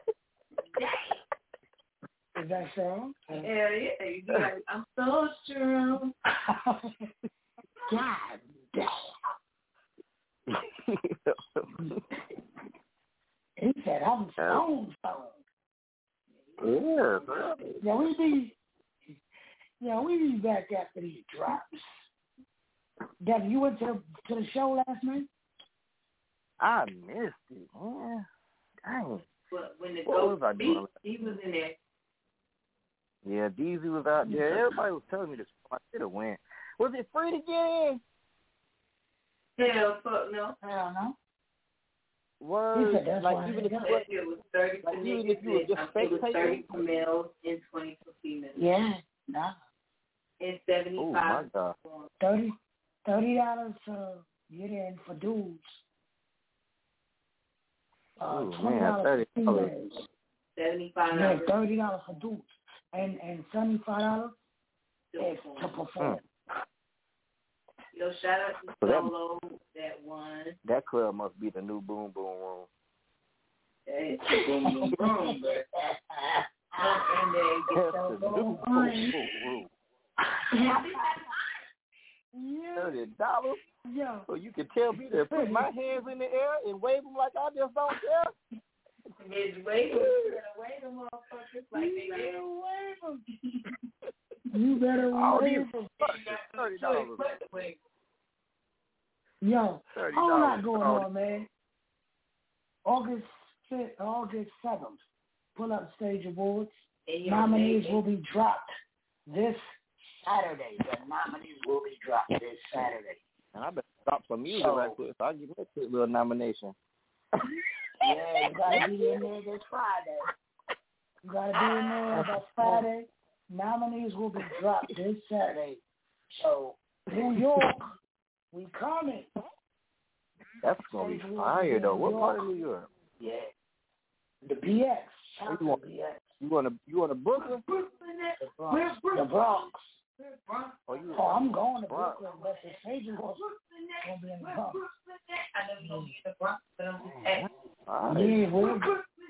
G: Damn.
H: Is that strong?
G: Hell yeah. You do like, I'm so strong.
H: God damn. He said I'm stone stone.
M: Yeah.
H: Yeah, we be yeah, we be back after these drops. Devin, you went to the, to the show last night?
M: I missed it, man. Dang.
G: But when the
M: what was I
G: beat,
M: doing?
G: he was in there.
M: Yeah, Deezy was out there. Everybody was telling me this. I should have went. Was it free to get in?
G: Hell, fuck no.
H: Hell no.
M: Was
H: he said that's
M: like
H: why
M: even if you
G: was, it was thirty
M: like
G: for
M: even
G: niggas,
M: if you were just
G: it was thirty
M: spectating?
G: for males and twenty for females.
H: Yeah, nah.
G: And seventy
M: Oh
G: five.
M: my God.
H: Thirty, thirty dollars to get in for dudes. Uh,
M: Ooh,
H: twenty
M: man,
H: dollars
M: thirty
H: for females.
G: Seventy five
H: Yeah,
G: dollars.
H: thirty dollars for dudes, and and seventy five dollars is to perform.
G: Yo, shout out to
M: So that-
G: Solo, that one.
M: That club must be the new Boom Boom Room.
G: It's the Boom Boom Room, but and they get
M: That's
G: so
M: the new
G: on.
M: Boom Boom Room. Thirty dollars.
H: Yeah.
M: So you can tell me to put my hands in the air and wave them like I just don't care.
G: It's wave them, wave them, motherfuckers, like they
H: better wave them. You better wave them.
M: Thirty dollars.
H: Yo,
M: thirty
H: whole
M: dollars.
H: lot going on, man. August fifth, August seventh, Pull Up Stage Awards. Nominees will be dropped this Saturday. The nominees will be dropped this Saturday.
M: And I better drop some music
H: So-
M: right quick so I get me a quick little nomination.
H: Yeah, you gotta be in there this Friday. You gotta be in there this Friday. Nominees will be dropped this Saturday. So, New York, we coming.
M: That's gonna be fire though. What part of New York?
H: Yeah. The B X.
M: Where you want?
H: B X.
M: You want to? You want to Brooklyn?
H: The Bronx. The Bronx.
M: Oh, you
H: Oh, I'm going to
M: Bronx.
H: Brooklyn, but the stage is gonna be in the Bronx.
G: I know you're going to be in the Bronx, but I'm just asking.
M: All right.
H: Yeah, we'll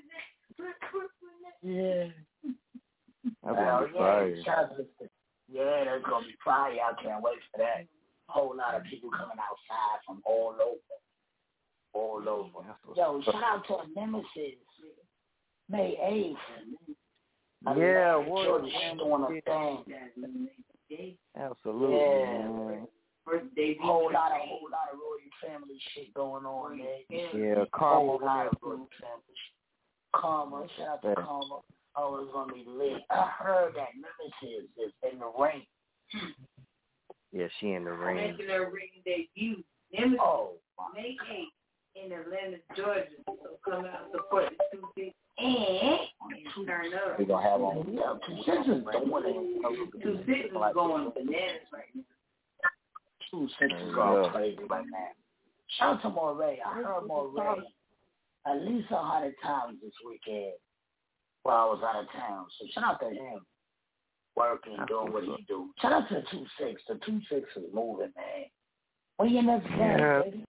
H: yeah.
M: That's
H: Well,
M: gonna be
H: yeah,
M: fire.
H: shout out to the- yeah, that's gonna be fire. I can't wait for that. Whole lot of people coming outside from all over, all over. Yo, shout out to Nemesis, May eighth.
M: Yeah,
H: what?
M: what?
H: She's doing a thing.
M: Absolutely.
H: Yeah.
M: Man.
H: Whole lot of whole lot of Royal Family shit going on, man.
M: Yeah,
H: Whole
M: Karma.
H: lot of Royal Family shit. Karma, shout out to
M: Yeah.
H: Karma. Oh, it's gonna be lit. I heard that Nemesis is in the ring.
M: Yeah, she in the
G: I'm
M: ring.
G: making her ring debut. Nemesis,
H: Oh,
G: May eighth in Atlanta, Georgia. So come out and support the two six.
H: And
G: turn up.
M: We're going to have on.
H: Yeah, two six is doing it.
G: Two six is going bananas right now.
H: Two six is going crazy right now. Shout out to Moray. I heard Moray at least a hundred times this weekend while I was out of town. So shout out to him working, doing what he do. Shout out to the two six. The two six is moving, man. When you next game,
M: Yeah.
H: baby?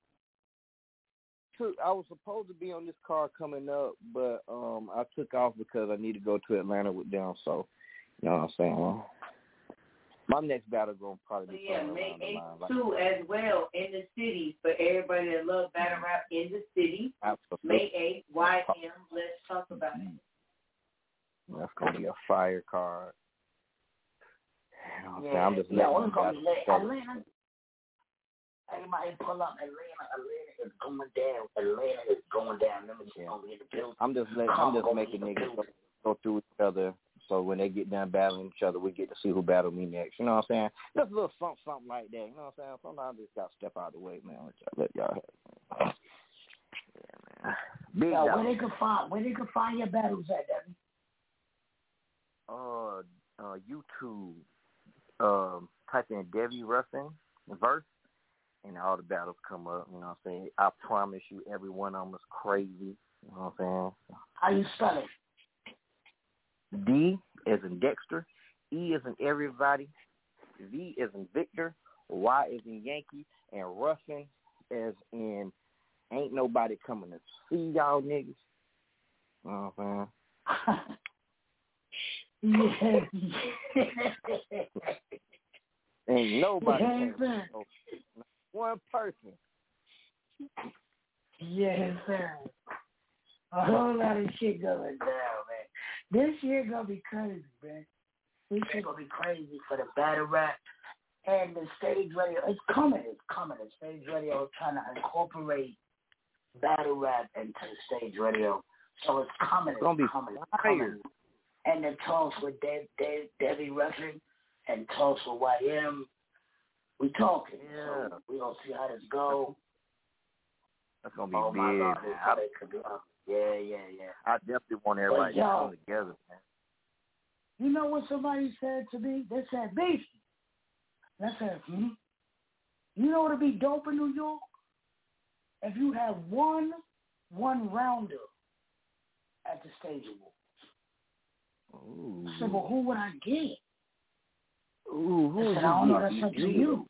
M: I was supposed to be on this car coming up, but um, I took off because I need to go to Atlanta with them. So, you know what I'm saying? My next battle going to probably be
G: Yeah,
M: somewhere
G: May
M: around the line.
G: eighth too as well in the city for everybody that loves battle rap in the city.
M: Absolutely.
G: May eighth, Y M. Let's talk about it.
M: That's going to be a fire card. You know what I'm saying?
H: Yeah,
M: I'm just
H: yeah,
M: letting
H: we're
M: you
H: going
M: guys
H: to let
M: know.
H: Atlanta. Everybody pull up Atlanta. Atlanta is going down. Atlanta is going down. Let me see over in the building.
M: I'm just letting, I'm just making niggas go, go through each other. So when they get done battling each other, we get to see who battle me next. You know what I'm saying? Just a little something, something like that. You know what I'm saying? Sometimes I just got to step out of the way, man. Let y'all have it. Yeah, man. Big
H: Yo,
M: dog.
H: where they can find where they can find your battles at, Debbie?
M: Uh, uh, YouTube. Um, type in Debbie Ruffin verse, and all the battles come up. You know what I'm saying? I promise you, every one of them is crazy. You know what I'm saying?
H: How you spell it?
M: D as in Dexter, E as in everybody, V as in Victor, Y as in Yankee, and Ruffin as in ain't nobody coming to see y'all niggas. You know what I'm saying?
H: Yeah.
M: Ain't nobody
H: Yes,
M: coming to see one person.
H: Yes, sir. A whole lot of shit going down, man. This year gonna be crazy, man. This year gonna be crazy for the battle rap and the stage radio. It's coming, it's coming. The stage radio is trying to incorporate battle rap into the stage radio. So it's coming, it's
M: gonna be
H: coming, it's
M: fire.
H: coming. And the talks with Dave, Dave, Debbie Ruffin and talks with Y M, we talking.
M: Yeah.
H: So we gonna see how this go.
M: That's gonna be
H: Oh
M: big,
H: my God,
M: man.
H: how they could do. Yeah, yeah, yeah.
M: I definitely want everybody to
H: yo,
M: come together, man.
H: You know what somebody said to me? They said, Beast. And I said, hmm? You know what would be dope in New York? If you have one one rounder at the Stage Awards.
M: Ooh.
H: I said, well, who would I get?
M: Ooh, who
H: I
M: would
H: said,
M: you
H: I don't know,
M: get?
H: that's up to you.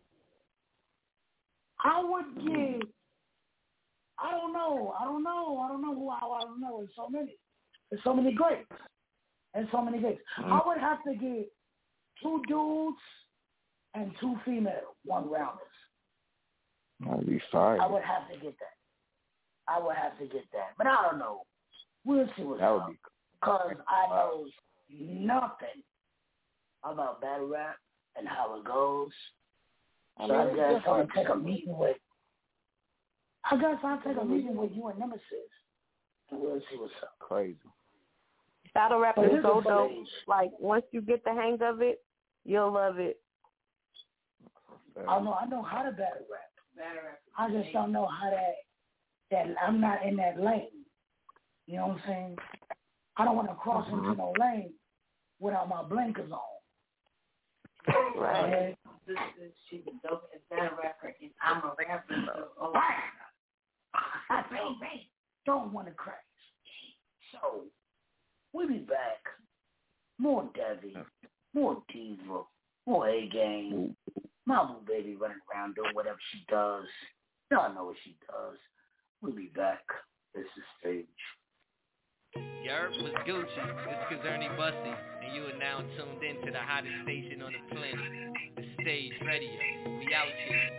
H: I would give, I don't know, I don't know, I don't know who I, I don't know. There's so many. There's so many greats. There's so many greats.
M: Mm.
H: I would have to get two dudes and two female one rounders.
M: That'd be fire.
H: I would have to get that. I would have to get that. But I don't know. We'll see what's
M: That would
H: up.
M: be
H: Because I know nothing about battle rap and how it goes.
M: I
H: So I
M: mean,
H: guess
M: it's
H: I'm going
M: different.
H: to take a meeting with, I guess I'll take a meeting with you and Nemesis. And we'll see what's up.
M: Crazy.
K: Battle rap
H: But
K: is
H: it is
K: so
H: a
K: dope.
H: stage.
K: Like, once you get the hang of it, you'll love it.
H: I know I know how to battle rap.
G: Battle rap.
H: I just don't know how that, that I'm not in that lane. You know what I'm saying? I don't want to cross
M: Mm-hmm.
H: into no lane without my blinkers on.
K: Right.
G: This is she's the dopest battle rapper, and I'm a rapper. So, oh,
H: I baby, don't want to crash. So, we'll be back. More Debbie, more Diva, more A-Game. My boo baby running around doing whatever she does. Y'all know what she does. We'll be back. This is Stage.
P: Yerp was Gucci, this is Ernie Bussy, and you are now tuned in to the hottest station on the planet, the Stage Radio. We out here.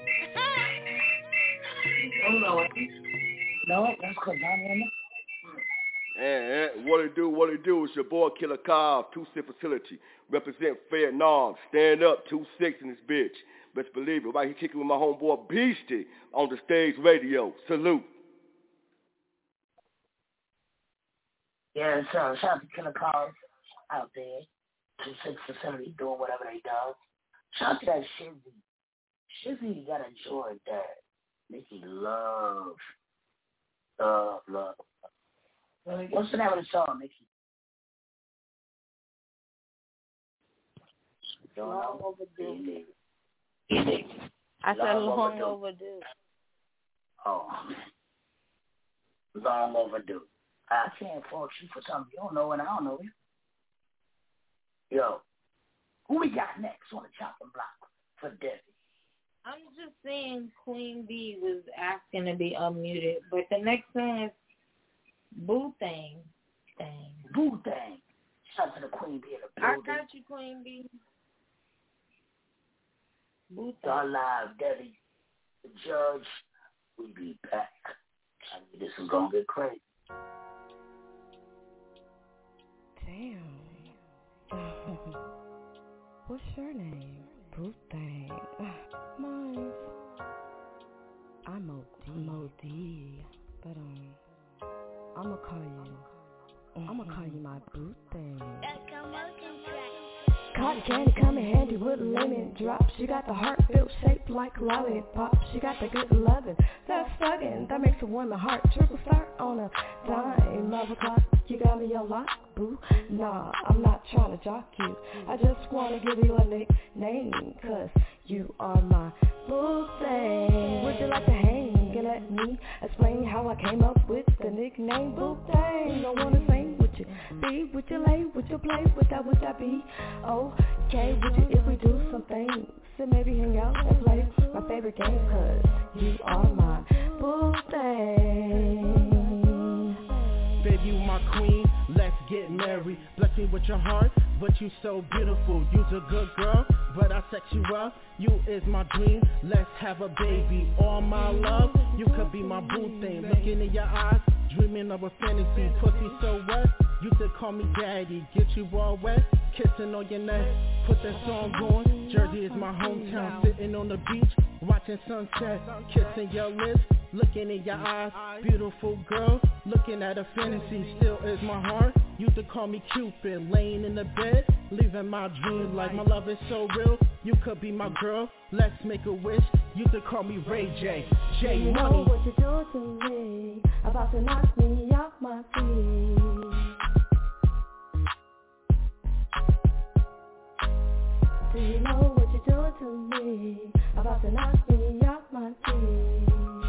H: Oh, no. No, that's because I'm in it.
Q: Hey, hey, what it do, what it do, it's your boy Killer Cobb, two six Facility, represent Vietnam, stand up, two six in this bitch, best believe it, right here kicking with my homeboy Beastie on the Stage Radio, salute.
H: Yeah, so shout out to Killer Cars out there, two six Facility doing whatever they do. Shout out to that Shizzy. Shizzy got enjoyed that Nikki love, love, love. What's the name of the song, Nikki?
F: Long overdue.
H: I
F: said long overdue.
H: Oh. Long overdue. I can't fault you for something you don't know and I don't know you. Yo, who we got next on the chopping block for Debbie?
F: I'm just saying Queen B was asking to be unmuted, but the next song is Boo Thing. Thing.
H: Boo Thing. Shout out to the Queen B in the building.
F: I got you, Queen B. Boo Thing.
H: Y'all live, Debbie. The judge. We be back. I mean, this is gonna get crazy.
R: Damn. What's your name? Boo Thing. Mine. I'm O D. I'm O D. But um, I'ma call you. I'ma call you my Boo Thing. Cotton candy come in handy with lemon drops. She got the heart-filled shape like a lollipop. She got the good lovin', that's thuggin', that makes a woman heart triple start on a dime. Love o'clock, you got me a lot, boo. Nah, I'm not trying to jock you. I just wanna give you a nickname, cause you are my Boo Thing. Would you like to hang and let me explain how I came up with the nickname Boo Thing? I wanna sing with you, be with you, lay with you, play with that, would that be okay with you if we do some things? So maybe hang out and play my favorite game, cause you are my Boo Thing.
N: Baby, you my queen, let's get married. Bless me with your heart, but you so beautiful. You's a good girl, but I sex you up. You is my dream, let's have a baby. All my love, you could be my Boo Thing. Looking in your eyes, dreaming of a fantasy. Pussy so wet, you could call me daddy. Get you all wet, kissing on your neck. Put that song on, Jersey is my hometown. Sitting on the beach, watching sunset. Kissing your lips, looking in your eyes. Beautiful girl, looking at a fantasy. Still is my heart, you could call me Cupid. Laying in the bed, living my dream life. My love is so real, you could be my girl. Let's make a wish, you could call me Ray J. J
R: You
N: Money.
R: know what you do to me, about to knock me off my feet. Do you know what you do to me, about to knock me off my feet?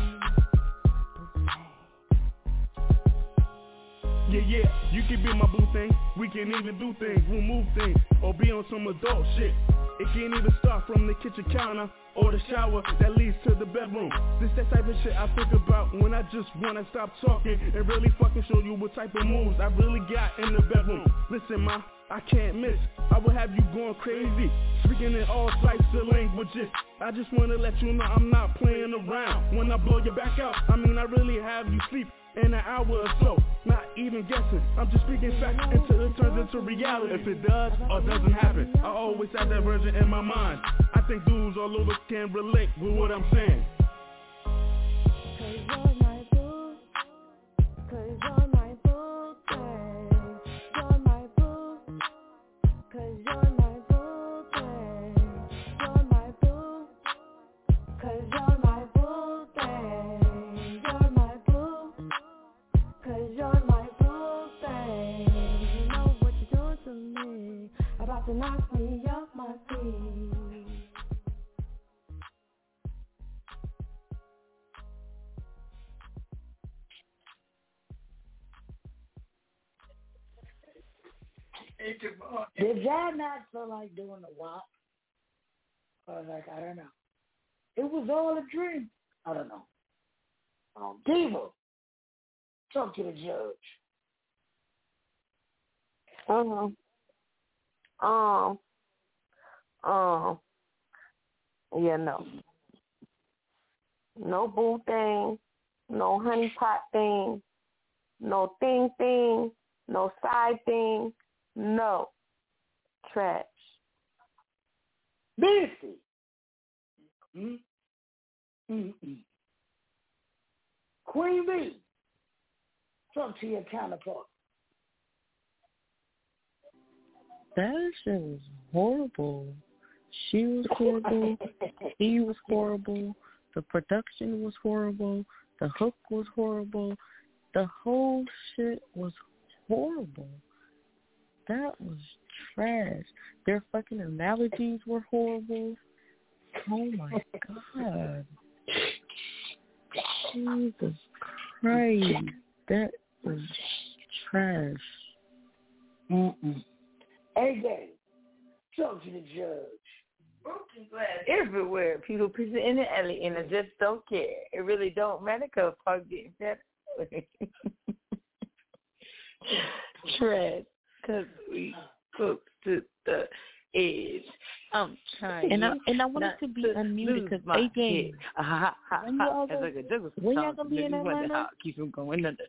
S: Yeah, yeah, you can be my Boo Thing. We can even do things, we'll move things, or be on some adult shit. It can even start from the kitchen counter or the shower that leads to the bedroom. This that type of shit I think about when I just wanna stop talking and really fucking show you what type of moves I really got in the bedroom. Listen, ma, I can't miss. I will have you going crazy, speaking in all types of languages. I just wanna let you know I'm not playing around. When I blow your back out, I mean I really have you sleep in an hour or so, not even guessing. I'm just speaking facts until it turns into reality. If it does or doesn't happen, I always have that version in my mind. I think dudes all over can relate with what I'm saying.
R: Cause you're my boo, cause you're my boo thing. You're my boo, cause you're my boo thing. You're my boo, cause you're my boo thing. You're my boo, cause you're my boo thing. You know what you do to me, about to knock me off my feet.
H: Did y'all not feel like doing the W A P? I was like, I don't know. It was all a dream. I don't know. Um, Diva, talk to the judge.
A: Uh-huh. Um, um, yeah, no. No Boo Thing, no honey pot thing, no thing thing, no side thing, no. Trash.
H: Missy. Mm-hmm. Mm-hmm. Queen B, talk to your counterpart.
K: That shit was horrible. She was horrible. He was horrible.
T: The production was horrible. The hook was horrible. The whole shit was horrible. That was trash. Their fucking analogies were horrible. Oh my God. Jesus Christ. That was trash.
H: Mm-mm. A J, talk to the judge.
G: Everywhere, people pissing in the alley, and I just don't care. It really don't matter because I'm getting better. Trash, because we cook to the edge. I'm trying.
T: And I and I want it to be unmuted because A J, when y'all when y'all gonna be in Atlanta?
G: Keep them going under.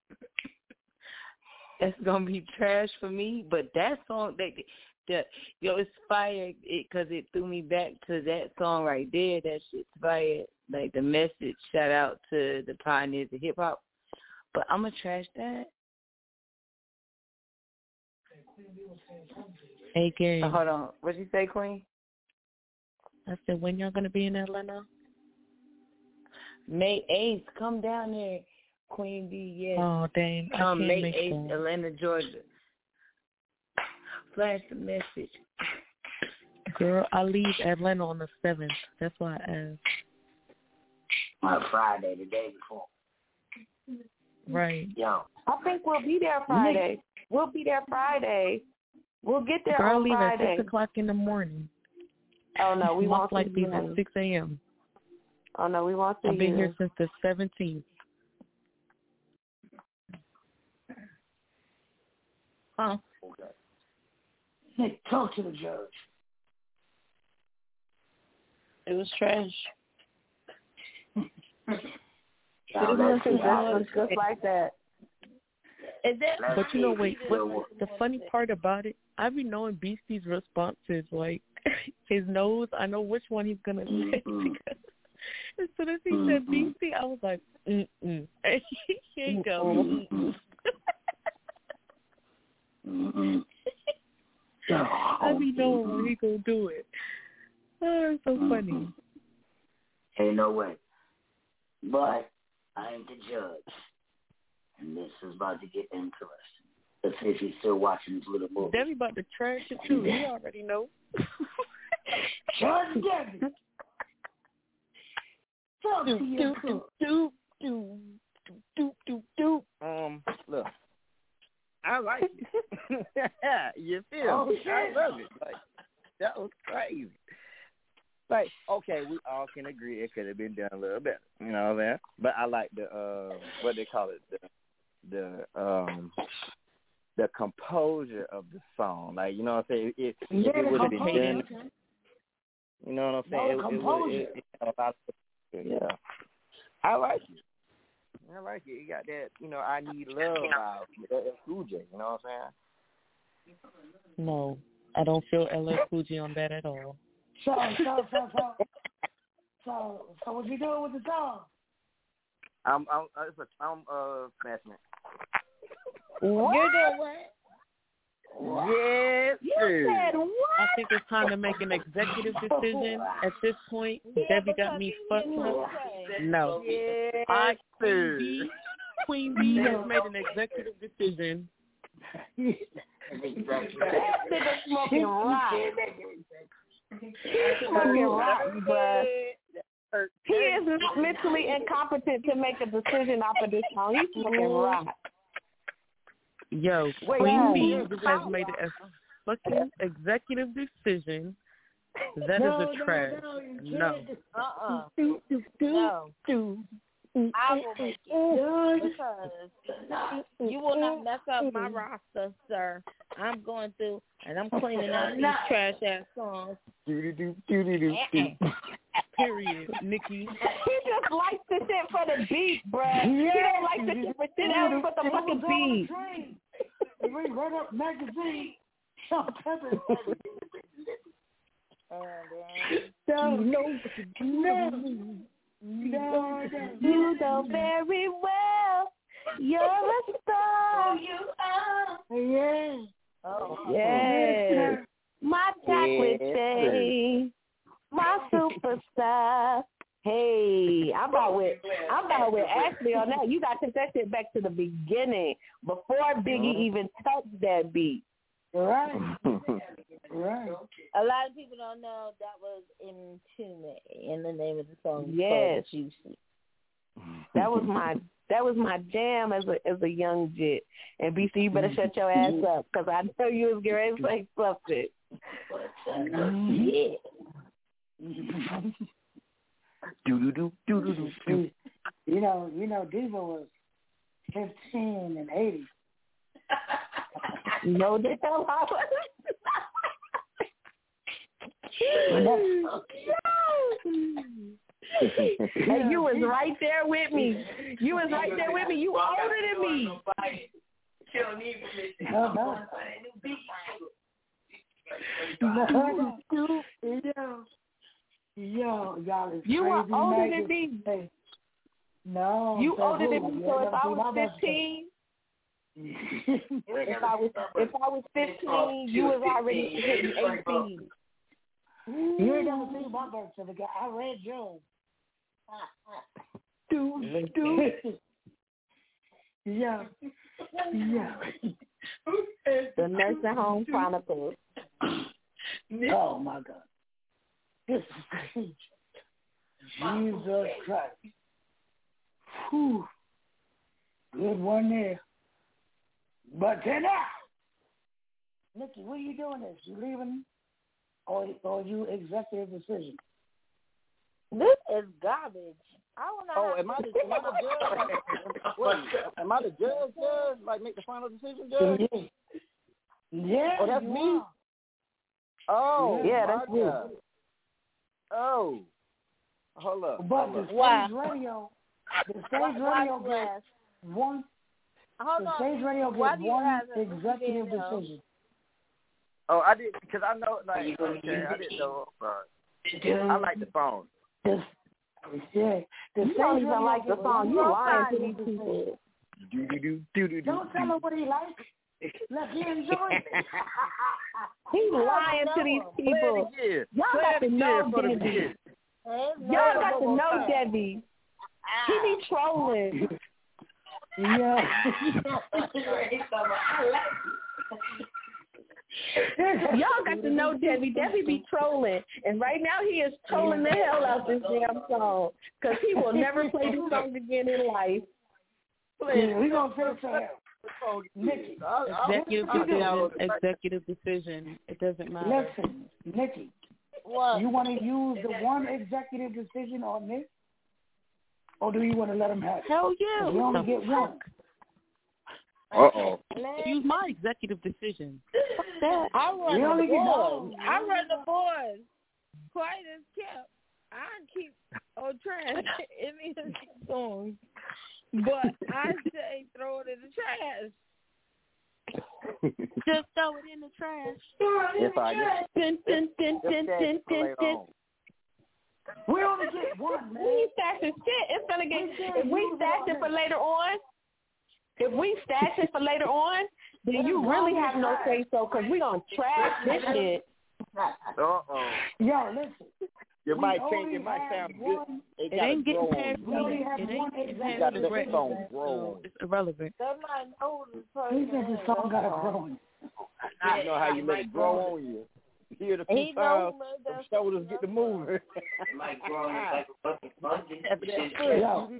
G: That's gonna be trash for me, but that song, that, that yo, it's fire because it, it threw me back to that song right there. That shit's fire. Like the message. Shout out to the pioneers of hip hop. But I'm gonna trash that.
T: Hey, Gary.
G: So hold on. What'd you say, Queen?
T: I said, when y'all gonna be in Atlanta?
G: May eighth. Come down there. Queen B, yes.
T: Oh, dang. I
G: um,
T: can't
G: May
T: make
G: eighth,
T: that.
G: Atlanta, Georgia. Flash the message.
T: Girl, I leave Atlanta on the seventh. That's why I asked.
H: On Friday, the day before.
T: Right.
H: Yo.
K: I think we'll be there Friday. We'll be there Friday. We'll get there
T: Girl,
K: on
T: leave
K: Friday.
T: at six o'clock in the morning.
K: Oh, no, we won't
T: like
K: see
T: leave
K: you.
T: at six a.m.
K: Oh, no, we won't see you.
T: I've been here since the seventeenth.
H: Huh? Okay. Nick, talk to the judge.
G: It was trash.
K: It was just, just like that.
G: Is that?
T: But you know, wait, what, the funny part about it, I be knowing Beastie's responses, like his nose. I know which one he's gonna say. Because as soon as he mm-hmm. said Beastie, I was like, mm mm. Here you go. Mm-mm.
H: Mm-hmm.
T: I be knowing when he gonna do it. Oh, it's so mm-hmm. funny.
H: Ain't no way. But I ain't the judge. And this is about to get interesting. Let's see if he's still watching his little movie.
T: Debbie about to trash it too. We already know.
H: Judge Debbie. Talk to you.
M: Do, do, do, do, do, do. Um, look. I like it. You feel
H: oh,
M: me? I love it. Like, that was crazy. Like, okay, we all can agree it could have been done a little better. You know what I'm saying? But I like the, uh, what they call it, the, the, um, the composure of the song. Like, you know what I'm saying? It,
H: yeah,
M: it would have been
H: composure.
M: done.
H: Okay.
M: You know what I'm saying?
H: No,
M: it, it,
H: composure.
M: it, it, it, a lot of, yeah. I like it. I like it. You got that, you know, I Need Love out with L L Cool J, you know what I'm saying?
T: No, I don't feel L L Cool J on that at all.
H: So, so, so, so, so, so what you doing with the song?
M: I'm, I'm, I'm, uh, smashing it.
H: What?
G: You're doing what?
M: What? Yes,
K: you said what?
T: I think it's time to make an executive decision at this point.
G: Yeah,
T: Debbie got me fucked up. No.
G: Yeah.
T: I, Queen B, Queen B has made an executive decision.
K: That nigga smoking rock. Smoking rock, but he is not mentally incompetent to make a decision off of this song. He's smoking rock.
T: Yo,
K: Wait,
T: Queen
K: yeah.
T: B has made a fucking executive decision. That
H: no,
T: is a trash. No.
G: Uh-uh. No. I will make it because you will not mess up my roster, sir. I'm going through and I'm cleaning out these trash ass songs.
T: Period, Nikki.
K: He just likes the shit for the beat, bruh. He don't like the shit for shit else but the fucking beat.
H: We read up magazine. Sean Pepper.
K: No, no, no. No, you know very well you're a star. You are.
H: Yeah.
K: Oh, yes. My chocolate
M: yeah.
K: shade. My superstar. Hey, I'm about with I'm about with Ashley on that. You got to take that shit back to the beginning before Biggie mm-hmm. even touched that beat.
H: Right. Right.
F: A lot of people don't know that was Mtume in the name of the song.
K: Yes.
F: Juicy.
K: That was my that was my jam as a as a young jit. And B C, you better shut your ass up because I know you was getting ready to say something.
H: Yeah. Do do do do do do. You know, you know, Diva was fifteen and eighty.
K: No, the hell I was. And you was right there with me. You was right there with me. You older than me.
H: She don't need permission. No, no. No, Yo, y'all is
K: you
H: crazy.
K: were older
H: naked.
K: than me.
H: Hey. No.
K: You older
H: who?
K: than me, so if I was fifteen, if I was if I was fifteen, you was already hitting eighteen.
H: You ain't never seen my birth certificate. I read yours. Dude, dude. Yeah. Yeah.
K: The Nursing Home Chronicles.
H: Oh my God. This is Jesus Christ. Whew. Good one there. But tonight, Nikki, what are you doing this? You leaving or, or you executive decision?
F: This is garbage. I don't know.
M: Oh, am I the, am I the judge? Wait, am I the judge, judge? Like, make the final decision, judge?
H: Yeah. Yeah.
M: Oh, that's me? Oh,
K: yeah, that's me.
M: Oh. Hold up.
H: But
M: hold
H: the
M: up.
H: stage
F: Wow.
H: radio, the stage radio gets one,
F: Hold
H: the
F: on.
H: stage radio
F: Why
H: gets
F: do you
H: one
F: have a-
H: executive
F: you know?
H: decision.
M: Oh, I did, because I know, like, okay, I didn't know. Uh, I like the phone.
H: The, yeah. The
K: You don't even like the song. You lying to these people.
M: Do, do, do, do, do,
H: Don't tell her what he likes. Let him enjoy it.
K: He lying to these people. Y'all got to know Debbie. Y'all got to know Debbie. He be trolling.
H: Yeah.
K: Y'all got to know Debbie. Debbie be trolling. And right now he is trolling the hell out this damn song. Because he will never play this song again in life.
H: Yeah, we going to finish her. Nikki.
T: Executive decision, executive decision. It doesn't matter.
H: Listen, Nikki.
F: What?
H: You want to use the one executive decision on this? Or do you want to let him have it?
T: Hell yeah.
H: You only get one.
M: Uh-oh.
T: Use my executive decision.
F: Fuck that. I run
H: You
F: the
H: only get
F: boys.
H: one.
F: I run the boys. Quiet as kept. I keep on trash in these songs. But I say throw it in the trash.
T: Just throw it in the trash.
M: If I get
K: Dun, dun, dun, dun, dun, dun, dun.
H: We only get one, man.
K: We stash this shit. It's gonna get. If we stash it for later on, if we stash it for later on, then you really have no say so because we gonna trash this shit.
M: Uh-oh.
H: Yo, listen.
M: It
H: We
M: might
H: only
M: change. It might
H: have
M: sound good.
H: one-
M: It,
T: It
M: gotta
T: ain't getting
M: grow
T: past
M: on
H: We only
T: me.
H: have
T: It
H: one
T: ain't getting
M: you.
H: executive
M: You got to let the
H: decision.
M: song grow.
T: It's irrelevant.
F: Somebody know this
H: He
F: person.
H: said the song got to grow.
M: You know how you let it grow on you. You hear the few
F: He know
M: times,
F: who made
M: them
F: that
M: shoulders get to moving.
G: It might grow on you like a fucking monkey.
H: Yo.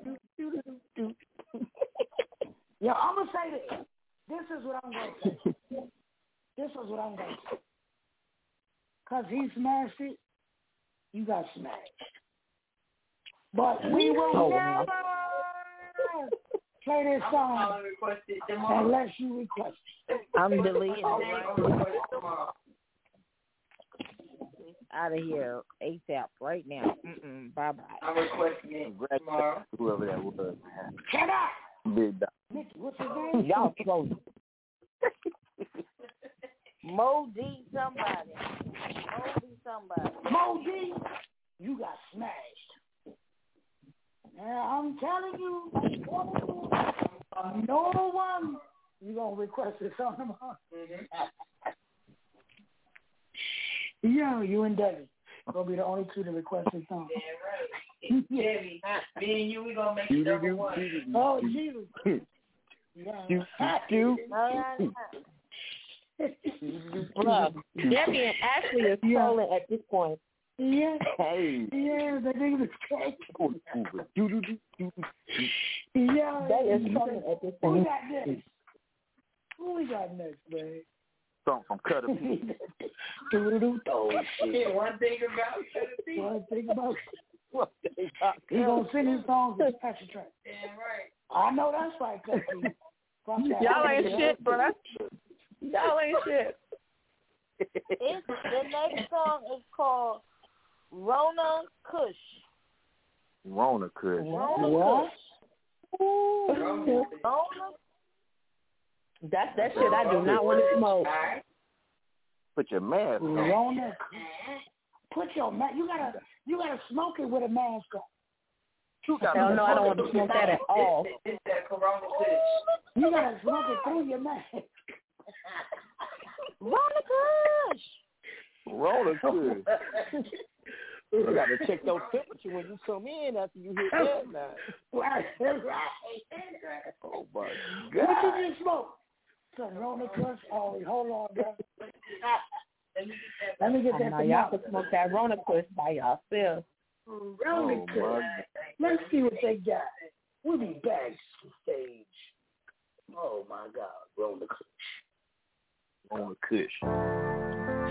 H: Yo, I'm going to say this. This is what I'm going to say. This is what I'm going to say. Because he smashed it, you got smashed. But we will
K: Oh,
H: never play this song unless you request it.
F: I'm deleting it right out of here ASAP right now. Mm-mm, bye-bye.
G: I'm requesting it tomorrow.
M: Whoever that was, man.
H: Shut up!
M: Big dog.
H: Nikki, what's his name?
F: Y'all close. Mo D somebody. Mo D somebody.
H: Mo D, you got smashed. And I'm telling you, no one, you going to request this song tomorrow. Yo, you and Debbie going to be the only two to request this song.
G: Debbie, me and you, we gonna make it number one.
H: Oh, Jesus.
M: You, you,
K: Look, Debbie and Ashley is trolling at this point.
H: Yeah.
M: Hey.
H: Yeah, the nigga is crazy. Yeah.
K: They is trolling at this
H: Who we
K: point.
H: got next? Who we got next, man?
M: Something from Cutter P.
H: Oh, shit.
G: One thing about Cutter P.
H: One thing about
M: One thing about
H: He gonna sing his songs with Pastor Trent.
G: Damn right.
H: I know that's right, Cutter P.
K: Y'all ain't shit, bro. Y'all ain't shit.
F: It's, the next song is called Rona Kush.
M: Rona Kush.
F: Rona
H: What?
F: Kush. Rona.
K: That's that shit I do not want to smoke.
M: Put your mask on.
H: Rona Kush. Put your mask. You gotta, you gotta smoke it with a mask on.
K: Hell no, I don't want to smoke that at all.
G: It's that Corona Kush.
H: You gotta smoke it through your mask.
F: Rona Kush.
M: Rona Kush. You gotta check your temperature when you come in after you hit that now.
H: Right, right.
M: Oh my
H: What
M: God.
H: you just smoke? Some Rona Kush. Oh, hold on, guys. Let me get that.
K: Now y'all can smoke that Rona Kush by yourself.
H: Rona
M: Oh,
H: Kush.
M: my.
H: Let's see what they got. We'll be back on stage. Oh my God, Rona Kush.
M: Rona Kush.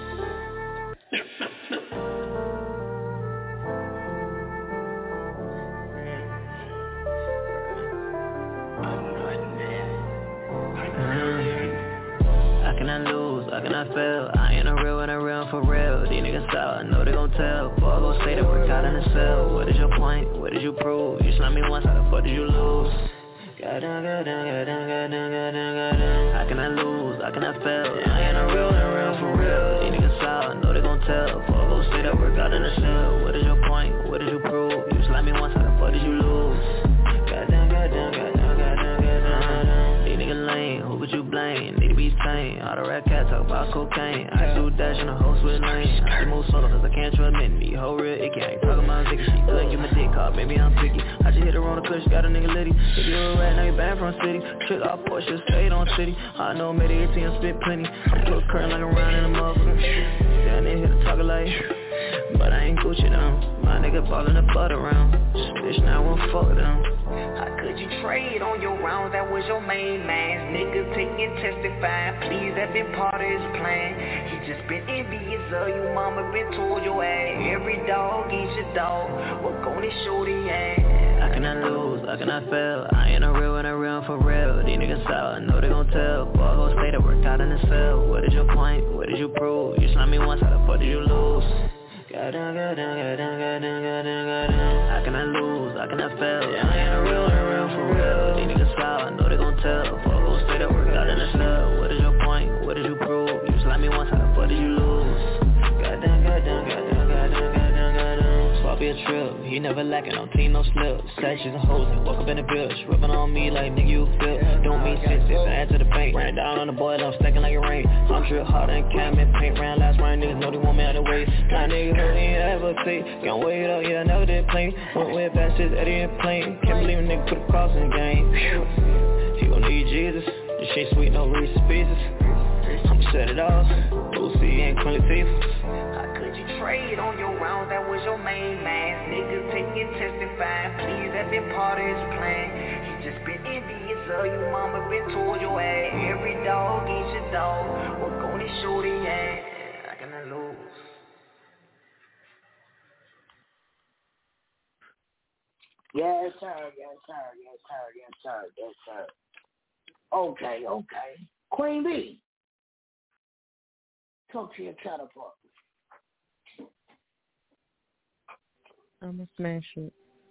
U: How can I lose? How can I fail? I ain't a real and a real for real. These niggas out, I know they gon' tell. Boy, go say that work out in the cell. What is your point? What did you prove? You slapped me once, how the fuck did you lose? Goddamn, goddamn, goddamn, goddamn, goddamn, goddamn. How can I lose? How can I fail? I ain't a real and a real for real. These niggas out, I know they gon' tell. Boy, go say that work out in the cell. What is your point? What did you prove? You slapped me once, how the fuck did you lose? Goddamn, goddamn, goddamn, goddamn, goddamn. These niggas lame, who could you blame? Need to be tame. All the rat cats talk about cocaine. I do dash in a host with lane. I just move solo cause I can't trust many. Whole real icky, I ain't talking about Zicky. She couldn't give me dick card, maybe I'm picky. I just hit her on the kush, got a nigga litty. If you a rat, now you banned from city. Trick off Porsche, stayed on city. I know made it eighteen, spit plenty. I put current like I'm round in a motherfucker. Down there here to talk like, but I ain't Gucci though. My nigga ballin' the butt around. Bitch, now I won't fuck with them. How could you trade on your rounds? That was your main man. Niggas taking testifying. Please, that been part of his plan. He just been envious of you. Mama been told your ass. Every dog eats your dog. What gon' show the ass? How can I lose? How can I fail? I ain't a real and a real for real. These niggas out, I know they gon' tell. Boy, go stay that work out in the cell. What is your point? What did you prove? You slapped me once, how the fuck did you lose? Goddamn, goddamn, goddamn, goddamn, goddamn, goddamn. How can I lose? How can I fail? Yeah, I ain't a real and a real for real. These niggas out, I know they gon' tell. Boy, go stay that work out in the cell. What is your point? What did you prove? You slapped me once, how the fuck did you lose? Goddamn, goddamn, goddamn, goddamn, goddamn, goddamn. Swap be a trip, he never lacking on team, no slip. Statues and hoes and woke up in the bitch. Ripping on me like nigga you feel. Don't mean senses, add to the paint. Ran down on the boy, I'm stacking like it rain. I'm trip harder than cabinet paint. Round last round, niggas know they want me out of the way. Now niggas who ain't ever say, can't wait up, yeah, I never did play. Went with bastards, Eddie and plane. Can't believe a nigga put a cross in the game. He gon' need Jesus. This shit sweet, no Reese's Pieces. I'ma set it off. Lucy and Queen Latifah. Trade on your rounds, that was your main man. Niggas taking testifying, please, that been part of his plan. He just been envious of you, mama been told your ass. Every dog eats your dog, what gon' show the ass? How can I lose?
H: Yes, sir, yes, sir, yes, sir, yes, sir, yes, sir. Okay, okay. Queen B, talk to your counterpart.
T: I'ma smash it.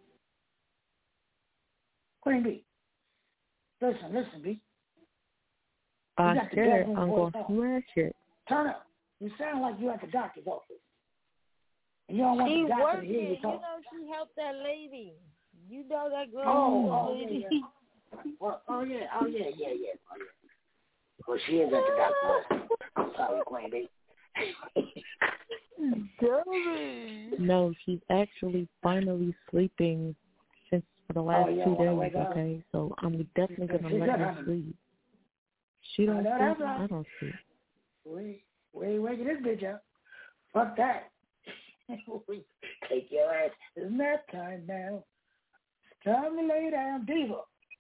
H: Queen B, listen, listen, B.
T: I said I'm gonna smash it.
H: Turn up. You sound like you at the doctor's office. And you don't want
F: She
H: the doctor
F: working.
H: to hear you
F: You
H: talk.
F: know she helped that lady. You know that girl.
H: Oh, oh,
F: lady.
H: yeah, yeah. Well, oh, yeah, oh, yeah, yeah, yeah. Oh, yeah. Well, she is at the doctor's office. I'm sorry, Queen B.
T: No, she's actually finally sleeping since for the last
H: oh, yeah,
T: two days.
H: wake up.
T: Okay, so I'm definitely gonna
H: She's
T: let her
H: not-
T: sleep. She don't
H: I know
T: sleep.
H: that's right.
T: I don't sleep.
H: We we ain't waking this bitch up. Fuck that. Take your ass. It's nap time now. It's time to lay down, diva.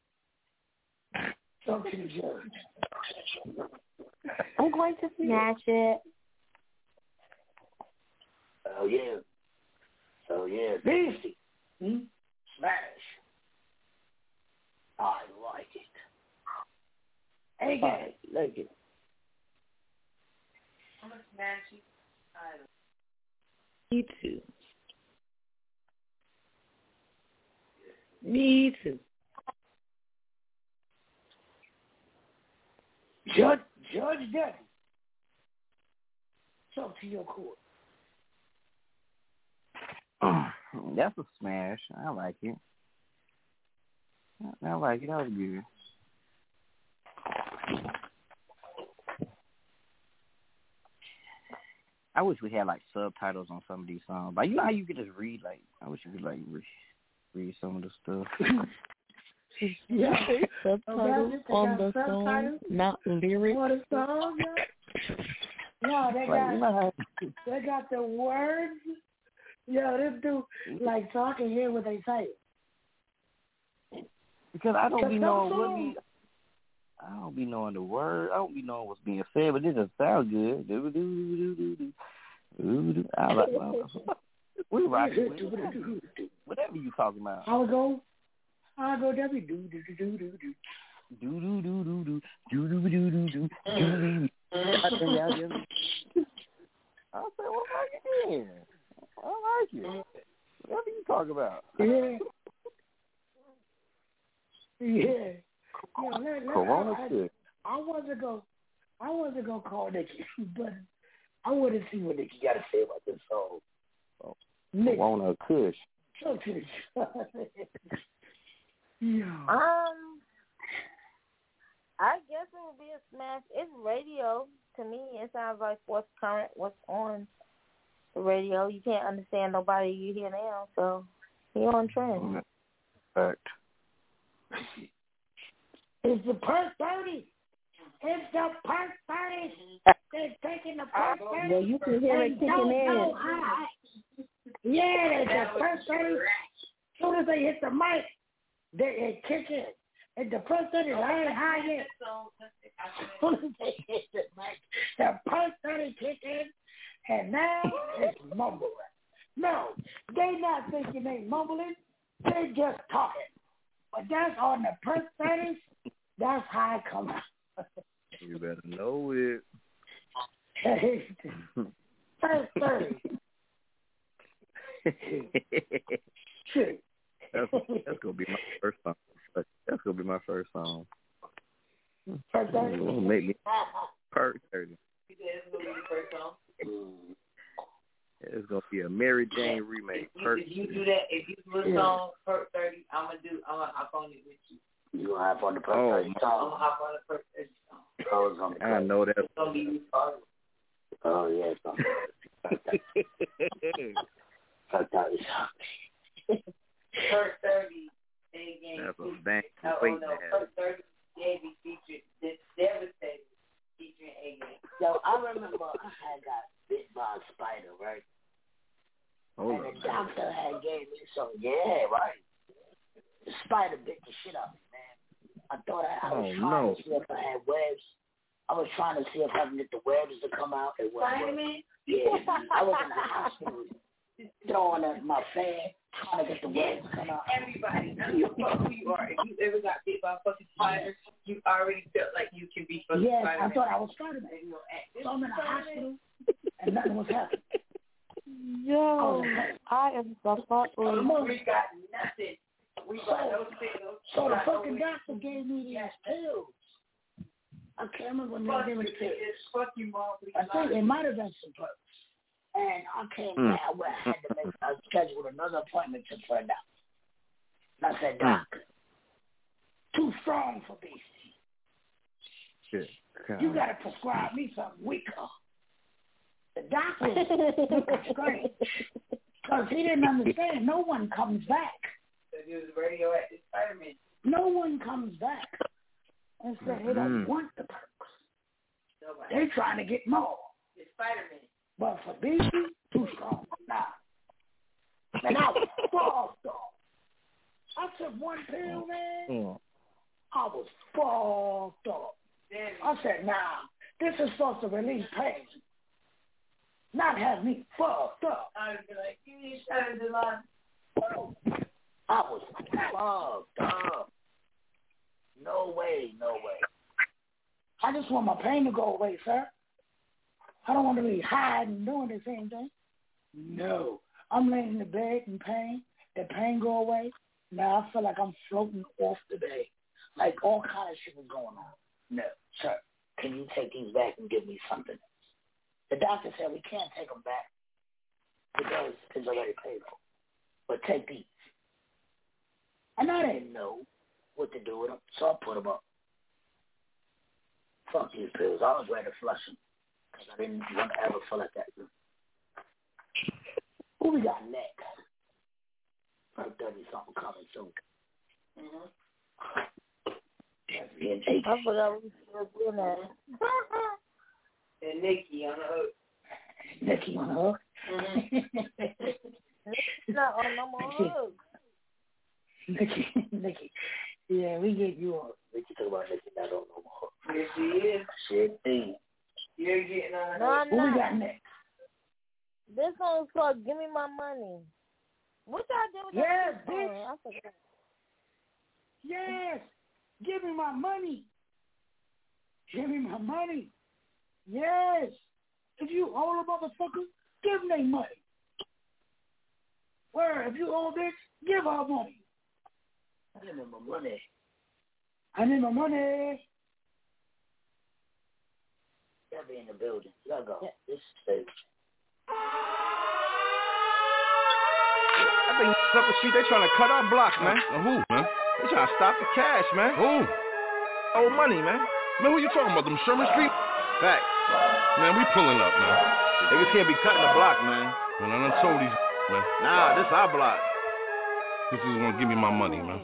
H: Talk to the judge.
K: I'm going to smash it.
H: Oh yeah. Oh yeah. Beastie. Hmm? Smash. I like it. Hey guys, like it.
G: I'm gonna smash you. I don't
T: Me too.
H: Me too. Judge, Judge Daddy, talk to your court.
M: That's a smash. I like it. I like it. That was good. I wish we had like subtitles on some of these songs. Like, you know how you could just read, like, I wish you could like re- read some of the stuff.
T: Yeah, subtitles on the song, not lyrics.
H: On the song, yeah. No, they
M: Like, you know
H: got
M: how-
H: they got the words. Yo, this dude like talking here what they say.
M: Because I don't
H: Cause
M: be
H: some
M: knowing what
H: songs-
M: be, I don't be knowing the word. I don't be knowing what's being said, but it just sounds good. Do do do do do do. I like. We rocking with it. Whatever you talking about.
H: I'll go. I'll go. W do do do do do do.
M: Do do do do do do do do do do do. I said, what like it is? I like it. Whatever you talk about.
H: Yeah. Yeah. Yo, let, let,
M: Corona
H: I,
M: shit.
H: I, I wasn't gonna, I wasn't gonna call Nikki, but I want to see what Nikki got to say about this song.
M: Oh,
H: Nikki,
M: Corona Kush.
H: talk to the Yo.
F: Um, I guess it would be a smash. It's radio. To me, it sounds like what's current, what's on the radio. You can't understand nobody you hear now, so you're on trend.
M: Fact.
H: It's the Perk thirty. It's the Perk thirty. They're taking the Perk thirty.
K: Well, you can hear it
H: and
K: kicking
H: don't
K: in.
H: know how. Yeah, it's the Perk thirty. As soon as they hit the mic, they, they kick in. And the Perk thirty ain't high yet. As soon as they hit the mic, the Perk thirty kick in, and now it's mumbling. No, they not thinking they mumbling. They just talking. But that's on the Perk thirties. That's how it comes out.
M: You better know it.
H: Perk thirty.
M: that's, that's gonna be my first song. That's gonna be my first song.
H: Perk thirty.
M: Gonna make me Perk thirty.
G: It's gonna be the first song.
M: It's gonna be a Mary Jane remake.
G: If you,
M: Perk
G: if you do that, if you do a song Perk thirty, I'm gonna do. I'm gonna hop on it with you.
H: You gonna hop on the Perk
M: Oh,
H: thirty
G: I'm
H: song?
G: gonna hop on the Perk thirty song.
H: Oh, it's gonna be
M: I
H: crazy.
M: know that.
G: It's gonna be retarded.
H: Oh yeah, it's gonna be Perk thirty song.
G: Perk thirty, they game.
M: That's a dang
G: No,
M: wait
G: no,
M: to have.
G: Perk thirty, they be featured. This Devastator featuring A-Game.
H: Yo, I remember I had got bit by a spider, right?
M: Hold
H: and
M: on,
H: the doctor had gave me some. Yeah, right. The spider bit the shit out of me, man. I thought I, I was
M: Oh,
H: trying
M: no.
H: to see if I had webs. I was trying to see if I can get the webs to come out. It wasn't
G: Spider-Man?
H: Yeah, I was in the hospital throwing at my fan, trying to get the webs to come out.
G: Everybody, I don't give a fuck who you are. If you ever got bit by a fucking spider, you already felt like you can be fucking
H: Yes,
G: Spider-Man.
H: I thought I was Spider-Man. So I'm in the hospital, and nothing was happening.
K: Yo, I am so fucking.
G: We got nothing. We got no signals.
H: So the fucking doctor gave me these pills. I can't remember when they gave me the pills.
G: Fuck you, mom.
H: I think it might have been some perks. And I came
M: Mm.
H: down where I had to make I scheduled another appointment to find out. And I said, Doc, too strong for Beastie.
M: Shit. God.
H: You gotta prescribe me something weaker. The doctor was looking strange because he didn't understand. No one comes back.
G: He was radioactive Spider-Man.
H: No one comes back and said they don't
M: Mm.
H: want the perks.
G: Nobody.
H: They trying to get more.
G: It's Spider-Man.
H: But for B C, too strong. Nah. Man, I was fogged off. I took one pill, man.
M: Mm.
H: I was fogged off. I said, nah, this is supposed to relieve pain. Not have me fogged up.
G: I would be like, you need to shut it down.
H: I was fogged up. No way, no way. I just want my pain to go away, sir. I don't want to be hiding and doing the same thing. No. I'm laying in the bed in pain. The pain go away. Now I feel like I'm floating off the bed. Like all kind of shit was going on. No, sir. Can you take these back and give me something? The doctor said we can't take them back because it's already paid for. But take these. And I didn't know what to do with them, so I put them up. Fuck these pills. I was ready to flush them because I didn't want to ever feel like that. Who we got next? Like there'll be something coming soon. Mm-hmm.
F: I forgot we were doing that.
G: And Nikki on the hook.
H: Nikki on the hook?
G: Mm-hmm.
F: Not on no more hooks.
H: Nikki, Nikki. Yeah, we get you on. We can talk about Nikki not on no more hook.
G: Yes, she is.
H: Shit, hey.
G: You're getting on
F: No, I'm
H: Who
F: not.
H: we got next?
F: This song's called Give Me My Money. What y'all do with
H: Yes,
F: that
H: bitch.
F: song? I forgot.
H: Yes. Give me my money. Give me my money. Yes. If you owe a motherfucker, give them their money. Where if you owe a bitch, give her money. I need my money. I need my money. Y'all be in the building. Y'all go. Yeah. This is stage.
J: I think up the street, they trying to cut our block, man. Now who, man? They trying to stop the cash, man. Who? Old money, man. Man, who you talking about? Them Sherman Street? Facts. Man, we pulling up, man.
M: Niggas can't be cutting the block, man.
J: Man, I done told these, man.
M: Nah, this our block.
J: This is gonna give me my money, man.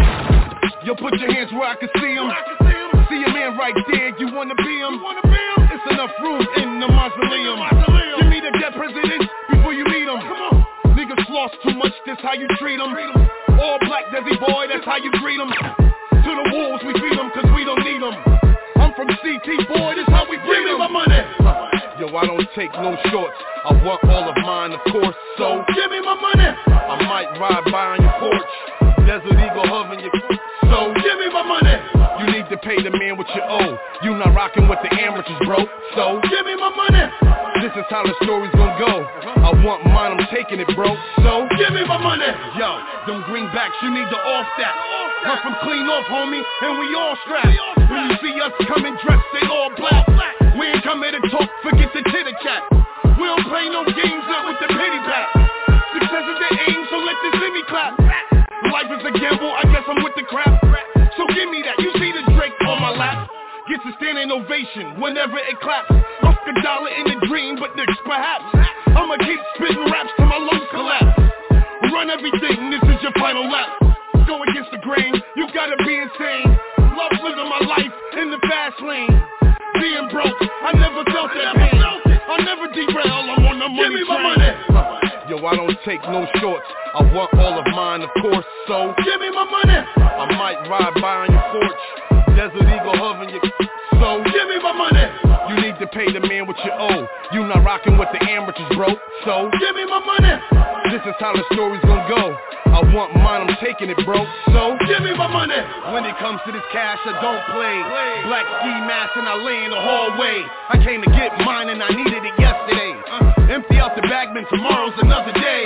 N: Yo, put your hands where I can see him. See a man right there, you wanna be him? It's enough room in the mausoleum. Give me the dead presidents before you meet him. Niggas lost too much, that's how you treat them. All black Desi boy, that's how you greet them. To the wolves we feed them, cause we don't need them. I'm from C T, boy, this how we bring them. Give me my money.
J: Yo, I don't take no shorts. I want all of mine, of course, so
N: give me my money.
J: I might ride by on your porch. Desert Eagle hovering your so
N: give me my money.
J: You need to pay the man what you owe. You not rocking with the amateurs, bro. So
N: give me my money.
J: This is how the story's gonna go. I want mine, I'm taking it, bro. So
N: give me my money. Yo, them greenbacks, you need to off that. Come from clean off, homie, and we all strapped. When you see us coming dressed, they all black. We ain't come here to talk, forget the chitter chat. We don't play no games, not with the pity pat. Success is the aim, so let this Jimmy clap. Life is a gamble, I guess I'm with the crap. So give me that, you see the Drake on my lap. Gets a standing ovation whenever it claps. Fuck a dollar in a dream, but next perhaps I'ma keep spitting raps till my lungs collapse. Run everything, this is your final lap. Go against the grain, you gotta be insane. Love living my life in the fast lane. Being broke, I never felt that pain. I never derail, I'm on the money. Give me my money.
J: Yo, I don't take no shorts. I want all of mine, of course, so
N: give me my money.
J: I might ride by on your porch. Desert Eagle hovering your so
N: give me my money.
J: You need to pay the man what you owe. You not rocking with the amateurs, bro. So
N: give me my money.
J: This is how the story's gonna go. I want mine, I'm taking it, bro. So
N: give me my money.
J: When it comes to this cash, I don't play. Black ski mask and I lay in the hallway. I came to get mine and I needed it yesterday. Uh, empty out the bag, man, tomorrow's another day.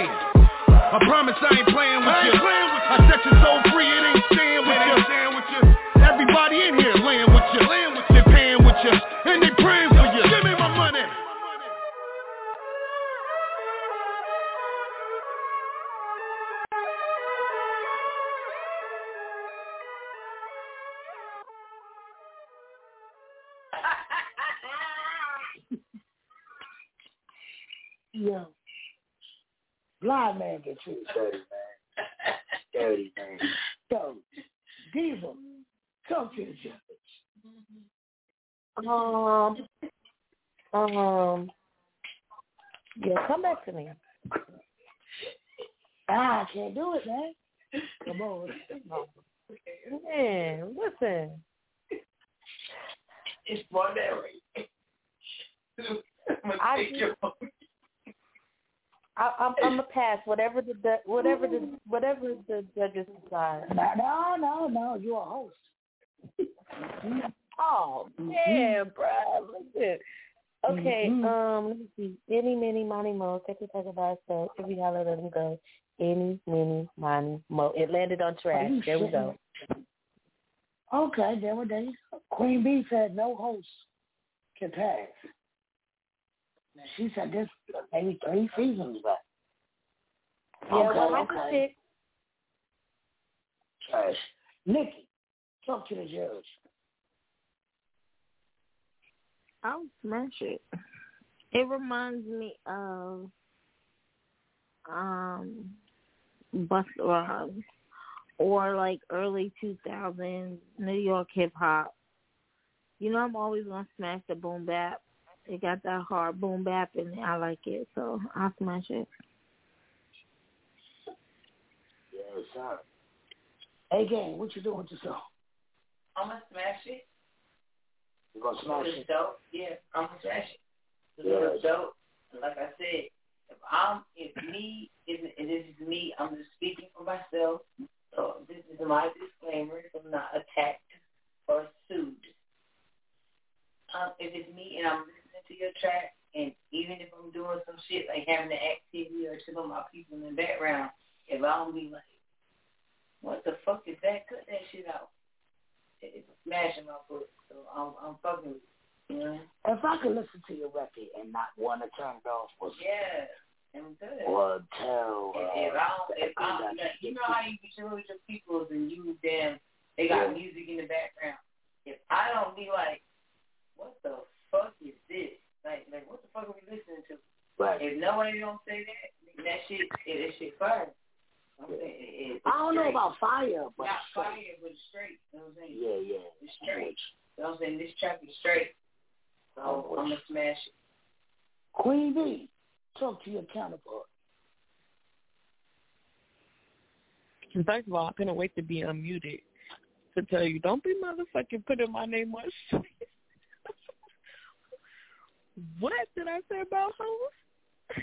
J: I promise I ain't playing with you. I set you so free, it ain't staying with you. Everybody in here laying with you. They paying with you, and they praying for you.
N: Give me my money.
H: Yeah. Blind man gets you. Dirty man. Dirty man. So, Diva, talk to the judge.
K: Um, um, yeah, come back to me.
H: Ah, I can't do it, man. Come on.
K: Man, listen.
H: It's Monterey.
K: I just, I, I'm I'm a pass. Whatever the whatever the whatever the judges decide.
H: No, no, no, no. You're a host.
K: Oh yeah, bro. Listen. Okay.
H: Mm-hmm.
K: Um. Let me see. Any, many, money, mo. Take it, talk about stuff. If we holler, let them go. Any, many, money, mo. It landed on trash. There we go.
H: Okay, there we go. Queen Bee said no host can pass. She said this maybe three seasons back.
K: Yeah,
H: okay,
K: well,
H: okay. Trash. Nikki, talk to the judge.
F: I'll smash it. It reminds me of um Busta Rhymes or like early two thousands New York hip hop. You know, I'm always gonna smash the boom bap. It got that hard boom bap in it. I like it, so I'll smash it.
H: Yes, sir. Hey, gang, what you doing with yourself?
G: I'm gonna smash it.
H: You gonna smash
G: it's
H: it?
G: Dope. Yeah, I'm gonna smash it. It's
H: yes.
G: dope. And like I said, if I'm, if me, if, if this is me, I'm just speaking for myself. So this is my disclaimer. So I'm not attacked or sued. Um, if it's me and I'm listening to your track, and even if I'm doing some shit like having the activity or some of my people in the background, if I don't be like, what the fuck is that? Cut that shit out. It's smashing my foot. So I'm, I'm fucking with it. You know?
H: If I could listen to your record and not want to turn it off, was
G: yeah, I'm good.
H: Or tell.
G: If,
H: Uh,
G: if I don't, if I don't, like, you know how you be chilling with your people and you damn, they got yeah. music in the background. If I don't be like, what the fuck is this? Like, like what the fuck are we listening to?
H: Right.
G: If nobody don't say that, that shit, it, that shit fire. I'm saying, it, it,
H: I don't
G: straight.
H: know about fire, but
G: not
H: straight.
G: fire, but it's straight. You know what I'm saying?
H: Yeah, yeah.
G: It's straight. You know what I'm saying? This track is straight. So oh, I'm gonna smash it.
H: Queen B, talk to your counterpart.
T: First of all, I couldn't wait to be unmuted to tell you, don't be motherfucking putting my name on shit. What did I say about hoes?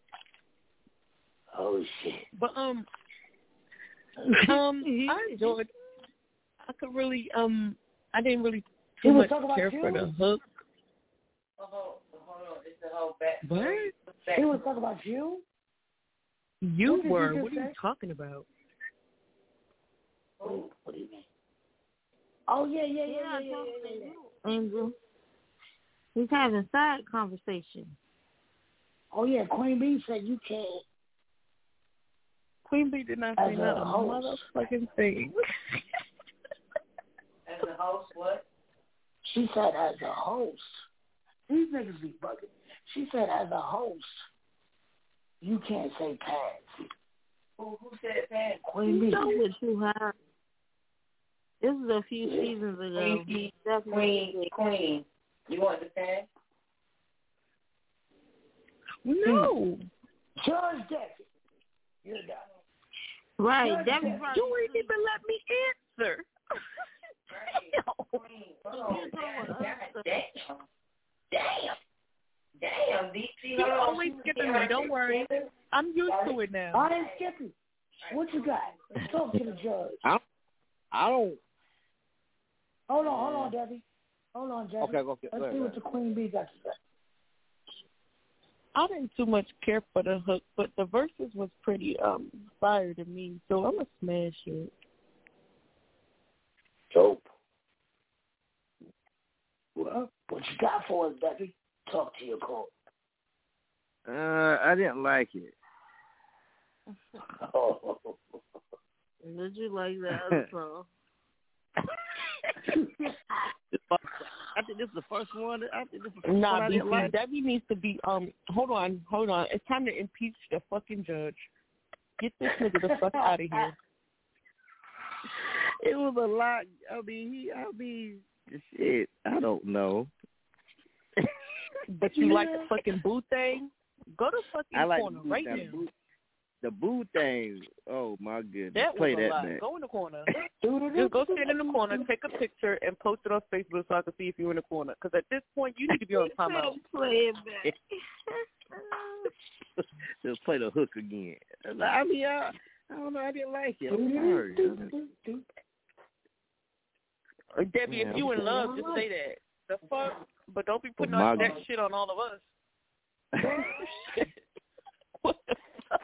H: Oh shit!
T: But um, um, I enjoyed. I could really um, I didn't really too much care for the hook.
G: Oh, hold, hold on, it's the whole back.
T: What?
H: He was talking about you.
T: You
H: what
T: were.
H: You
T: what are you talking about?
H: Oh, what do you mean? Oh yeah, yeah, yeah, yeah, yeah, yeah, yeah, yeah.
F: Angel. He's having side conversation.
H: Oh yeah, Queen Bee said you can't.
T: Queen Bee did not say not a motherfucking thing.
G: As a host, what?
H: She said as a host. These niggas be bugging. She said as a host, you can't say pass.
G: Who, who said pass?
H: Queen Bee.
F: You know what you have. This is a few yeah. seasons ago.
G: Queen, Queen, Queen. You want the pass?
T: No.
H: Judge Debbie. You're done.
F: Right.
H: Judge
F: Debbie,
H: Debbie.
T: You ain't even let me answer.
G: Right. Queen. Oh, damn. Damn. Damn. Damn, D C.
T: You're always skipping me. Don't worry. I'm used to it now.
H: I ain't skipping. What you got? Talk to the judge.
M: I, I don't.
H: Hold on, hold on, Debbie. Hold on, Debbie.
M: Okay, okay.
H: Let's
M: right,
H: see
M: right.
H: what the Queen Bee got to say.
T: I didn't too much care for the hook, but the verses was pretty um fire to me, so I'm gonna smash it.
H: Dope. Well, what you got for us, Debbie? Talk to your court.
M: Uh, I didn't like it.
H: Oh.
F: Did you like that other song?
M: I
C: think this is the first one. I think this is the first
T: Nah,
C: one I
T: B
C: didn't
T: C,
C: like.
T: Debbie needs to be. Um, hold on, hold on. It's time to impeach the fucking judge. Get this nigga the fuck out of here.
C: It was a lot. I mean, he. I mean, shit. I don't know.
T: But you like the fucking boo thing? Go to fucking
C: I like
T: corner
C: the,
T: right
C: that
T: now.
C: Boo, the boo thing. Oh my goodness.
T: That
C: Play
T: was a
C: that
T: lot.
C: back.
T: Go in the corner. Just go stand in the corner, take a picture, and post it on Facebook so I can see if you're in the corner. Because at this point, you need to be on timeout.
F: Play it back.
C: Just play the hook again. I mean, I, I don't know. I didn't like it. I'm sorry.
T: Or Debbie,
C: Yeah.
T: if you in love, just say that. The fuck? But don't be putting
C: Oh, my
T: on that
C: God.
T: shit on all of us. What the fuck?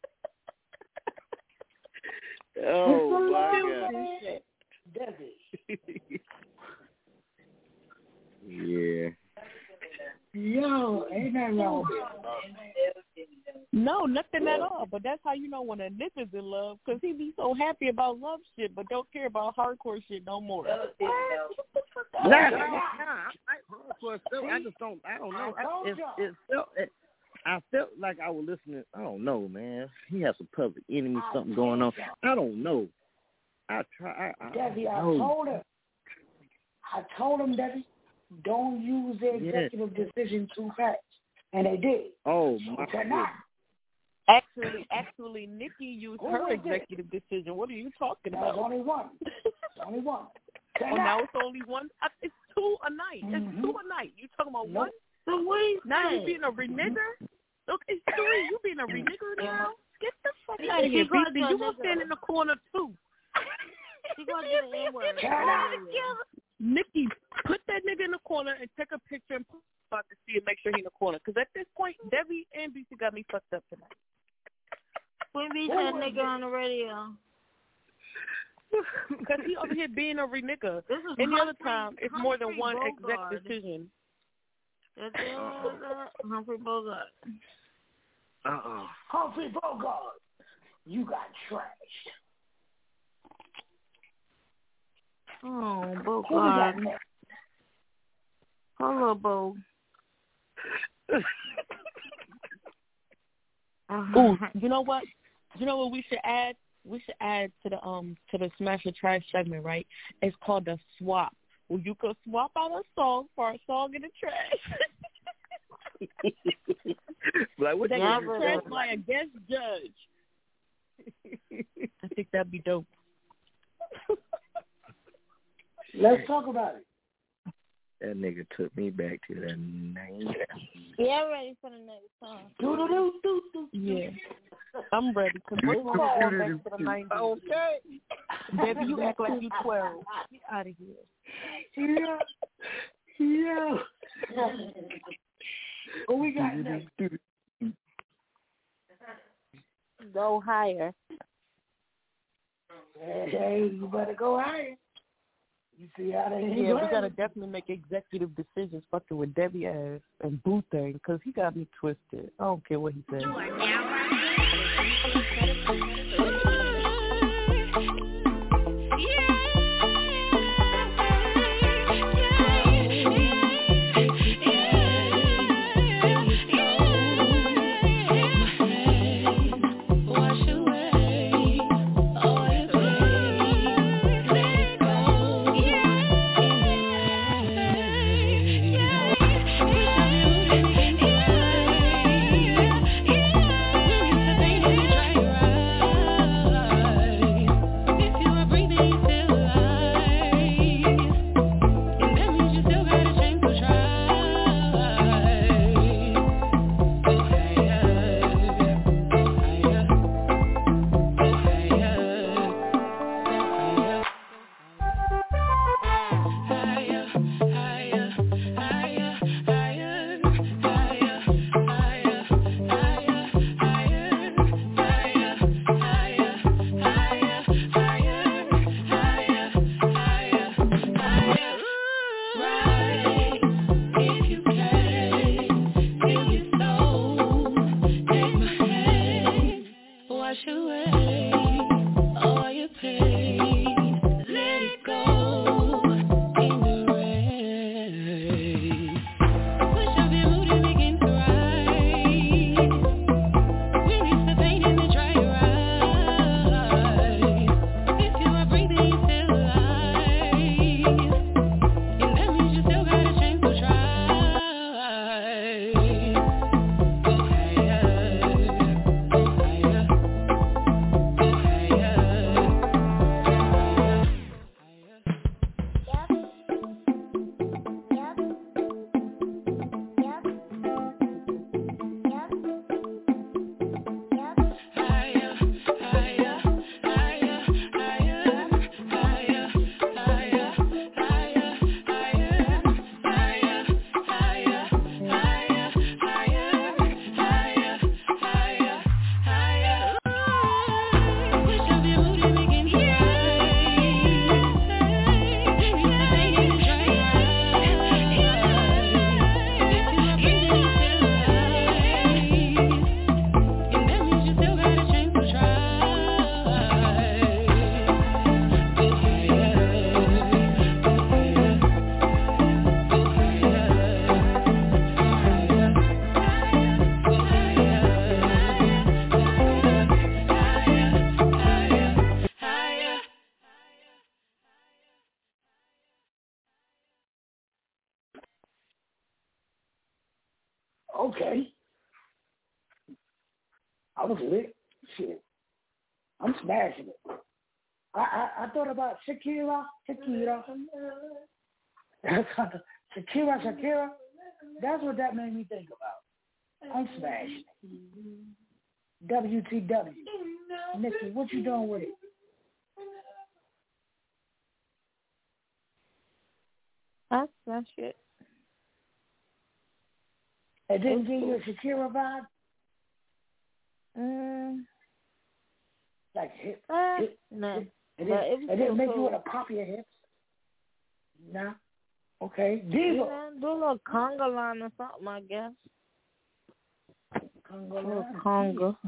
C: Oh my God.
H: Debbie.
C: Yeah.
H: Yo, ain't that wrong?
T: No, nothing at all. But that's how you know when a nigga's in love, because he be so happy about love shit, but don't care about hardcore shit no more.
C: Nah, nah, nah, I like hardcore stuff. I just don't. I don't know. I, it, it felt. It, I felt like I was listening. I don't know, man. He has some public enemy, something going on. I don't know. I try. I, I,
H: Debbie, I
C: know.
H: told him. I told him, Debbie, don't use the executive yeah. decision too fast, and they did.
C: Oh my God.
T: Actually, actually, Nikki used
H: Who
T: her
H: was
T: executive it? decision. What are you talking
H: There's
T: about?
H: only one. There's only one.
T: Oh, now it's only one. It's two a night. It's
H: Mm-hmm.
T: two a night. You talking about
H: Nope.
T: one? So wait, now you being a renigger? Look, it's three. You being a renigger now? Get the fuck out of here, B C. You gonna stand in the corner too?
F: She gonna do the N-word.
T: Nikki, put that nigga in the corner and take a picture and post so I can see and make sure he in the corner. Because at this point, Debbie and B C got me fucked up tonight.
F: When be that nigga on the radio?
T: Because he over here being a renigger. Any other time, it's more than one exec decision.
F: That's it. Humphrey Bogart.
C: Uh-uh.
H: Humphrey Bogart, you got trashed.
F: Oh,
H: Who we
F: Bogart.
H: got next?
F: Hello, Bo.
T: Ooh, you know what? You know what we should add? We should add to the um to the Smash or Trash segment, right? It's called the swap. Well, you could swap out a song for a song in the trash.
C: Like what?
T: That
C: Yeah,
T: is trash by a guest judge. I think that'd be dope.
H: Let's talk about it.
C: That nigga took me back to the night.
F: Yeah, ready for the next song.
H: Do do do do do.
T: Yeah, I'm ready. Cause we're going back to the nineties.
C: Okay,
T: baby, you act like you twelve. Get out of here.
H: Yeah, yeah. What we got next?
F: Go higher.
H: Hey, hey, you better go higher. You see how they
T: Yeah, we gotta definitely make executive decisions fucking with Debbie ass and Boo thing, because he got me twisted. I don't care what he says.
H: was lit. Shit. I'm smashing it. I, I, I thought about Shakira, Shakira. That's how the, Shakira, Shakira. That's what that made me think about. I'm smashing it. W T W. Nikki, what you doing with it?
F: I smash it.
H: It didn't give you a Shakira vibe?
F: Mm.
H: Like hip,
F: Uh,
H: hip,
F: no.
H: hip. It
F: But
H: didn't,
F: it was
H: it didn't
F: still
H: make
F: cool.
H: you want to pop your hips? Nah. Okay. Diva.
F: Yeah, do a little conga line or something, I guess.
H: Conga
F: A little
H: line.
F: conga.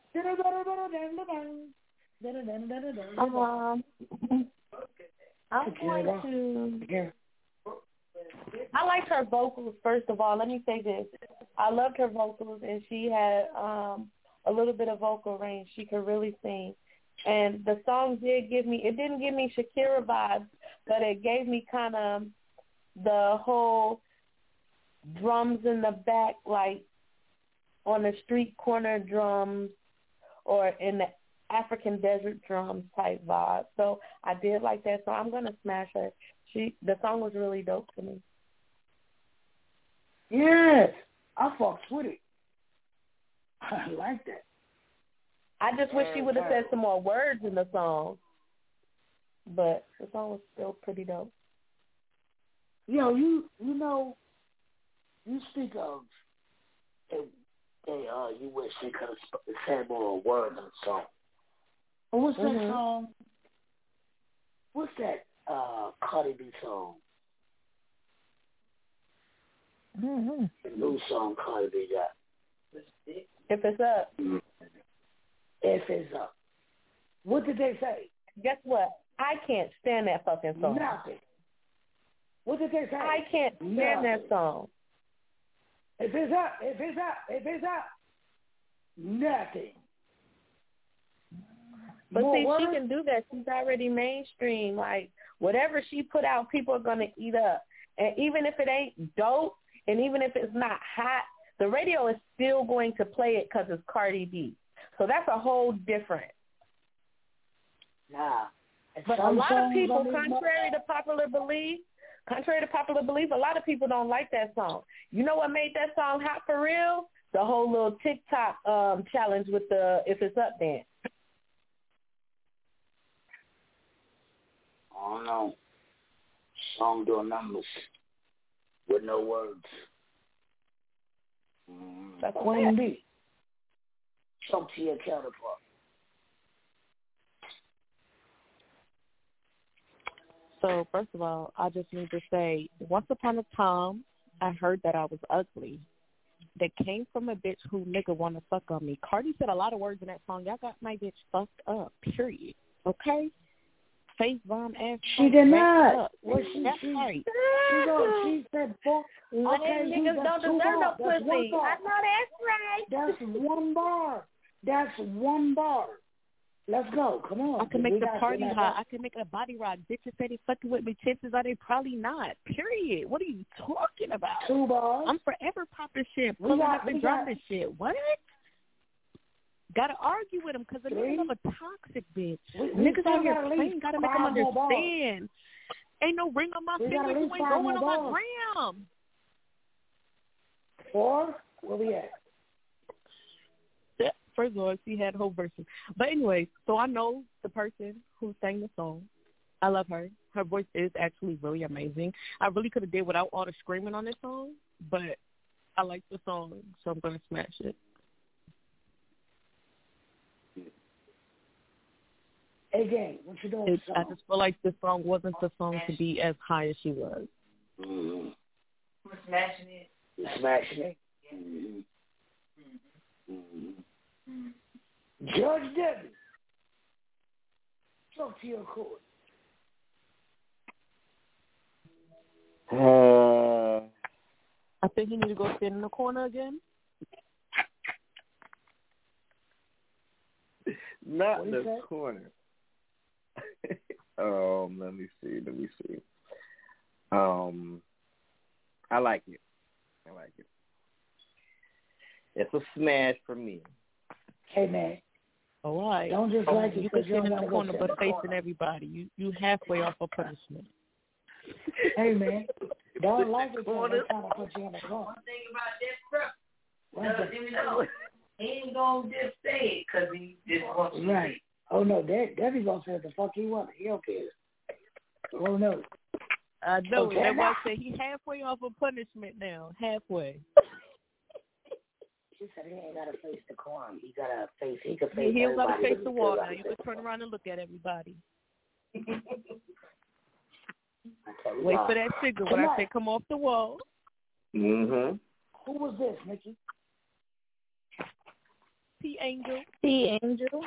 F: Um, I'm going to... I liked her vocals, first of all. Let me say this. I loved her vocals, and she had um, a little bit of vocal range. She could really sing. And the song did give me, it didn't give me Shakira vibes, but it gave me kind of the whole drums in the back, like on the street corner drums or in the African desert drums type vibe. So I did like that. So I'm going to smash her. She, the song was really dope to me.
H: Yes, I fucked with it. I like that.
K: I just wish she would have said some more words in the song. But the song was still pretty dope.
H: Yo, you you know, you speak of, they, they, uh, you wish they could have said more words in the song. Well, what's that
K: Mm-hmm.
H: song? What's that uh, Cardi B song?
K: Mm-hmm.
H: The new song Cardi B got.
K: If it's up.
H: If it's up. What did they say?
K: Guess what? I can't stand that fucking song.
H: Nothing. What did they say?
K: I can't stand
H: Nothing.
K: that song.
H: If it's up, if it's up, if it's up. Nothing.
K: But
H: More
K: see,
H: words?
K: she can do that. She's already mainstream. Like, whatever she put out, people are going to eat up. And even if it ain't dope, and even if it's not hot, the radio is still going to play it because it's Cardi B. So that's a whole different.
H: Nah.
K: But a
H: Some
K: lot of
H: songs
K: people,
H: on these
K: contrary to popular belief, contrary to popular belief, a lot of people don't like that song. You know what made that song hot for real? The whole little TikTok um, challenge with the If It's Up dance.
H: I don't know. Song doing numbers with no words. Mm.
K: That's
H: Queen B. Talk to your counterpart.
T: So, first of all, I just need to say, once upon a time, I heard that I was ugly. That came from a bitch who nigga want to fuck on me. Cardi said a lot of words in that song. Y'all got my bitch fucked up, period. Okay? Face bomb ass.
H: She did not.
T: Well,
H: she,
T: That's
H: she,
T: right.
H: She, go, she said, fuck. Okay,
K: Lame
H: you,
K: niggas
H: that's
K: don't
H: two
K: deserve no
H: bars. That's one
K: pussy.
H: bar.
K: I know that's right.
H: That's one bar. That's one bar. Let's go. Come on.
T: I can make
H: We
T: the
H: got
T: party
H: to
T: hot. I can make a body rock. Bitches say they fucking with me. Chances are they probably not. Period. What are you talking about?
H: Two bars.
T: I'm forever popping shit,
H: We
T: pulling
H: got-
T: up and
H: we got-
T: dropping shit. What? Gotta argue with him because the
H: Three.
T: niggas of a toxic bitch.
H: We- we
T: Niggas
H: still
T: out here
H: gotta at
T: playing.
H: least
T: Gotta make them
H: five more bars.
T: understand. Ain't no ring on my
H: We gotta
T: finger.
H: at
T: You
H: least
T: ain't
H: five
T: going
H: more
T: on my
H: bars.
T: gram.
H: Four? Where we at?
T: Yeah, first of all, she had whole verses. But anyway, so I know the person who sang the song. I love her. Her voice is actually really amazing. I really could have did without all the screaming on this song, but I like the song, so I'm going to smash it.
H: Hey, gang, what you doing?
T: It, I just feel like this song wasn't the song to be as high as she was.
H: Mm-hmm.
G: We're smashing it.
H: You're smashing it. Mm-hmm. Mm-hmm. Judge Debbie, talk to your court.
C: Uh,
T: I think he need to go sit in the corner again.
C: not
H: What
C: the
H: is that?
C: corner. um, let me see. Let me see. Um, I like it. I like it. It's a smash for me.
H: Hey, man.
T: All right.
H: Don't just like it
T: you can
H: because
T: sit in
H: you
T: the
H: don't
T: corner
H: wanna go
T: but
H: sit in the
T: facing everybody. You you halfway off a punishment.
H: Hey, man. Don't like it because they're trying to put you in the corner.
G: One thing about that bro,
H: Right.
G: uh, you know, he ain't gonna just say it because he just wants to.
H: Right. Oh, no, that Debbie gonna say what the fuck he wants. He don't care. Oh, no.
T: I know.
H: Okay.
T: That's why I said he halfway off a punishment now. Halfway.
H: She said he ain't gotta face the corn. He gotta face. He can face.
T: He don't gotta
H: everybody,
T: face
H: but
T: the
H: he
T: wall
H: still
T: now.
H: gotta
T: You
H: face
T: can turn
H: the
T: around and look at everybody.
H: corn.
T: Wait for that signal when I say come off the wall.
H: Mm-hmm. Who was this, Nikki?
T: T Angel.
F: T Angel.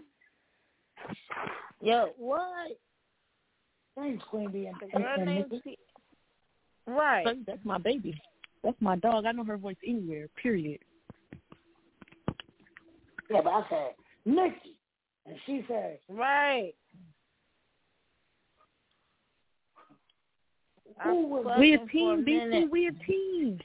F: Yo, what?
H: Thanks, Queen Bee and,
F: Girl
H: and, and
F: named
H: Nikki.
F: T- Right.
T: Son, that's my baby. That's my dog. I know her voice anywhere, period.
H: Yeah, but I said Nikki, and she said
F: right.
H: Who was
T: we a team, B C. We a team.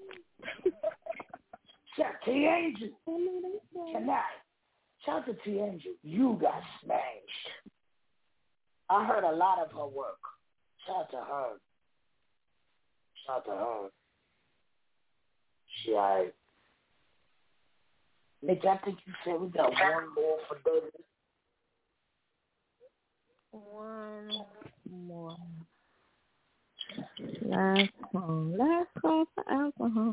H: Shout T Angel. Tonight. Shout to T Angel. You got smashed. I heard a lot of her work. Shout to her. Shout to her. She alright. Nick, I think you said we got one more for David.
F: One more. Last song. Last call for alcohol.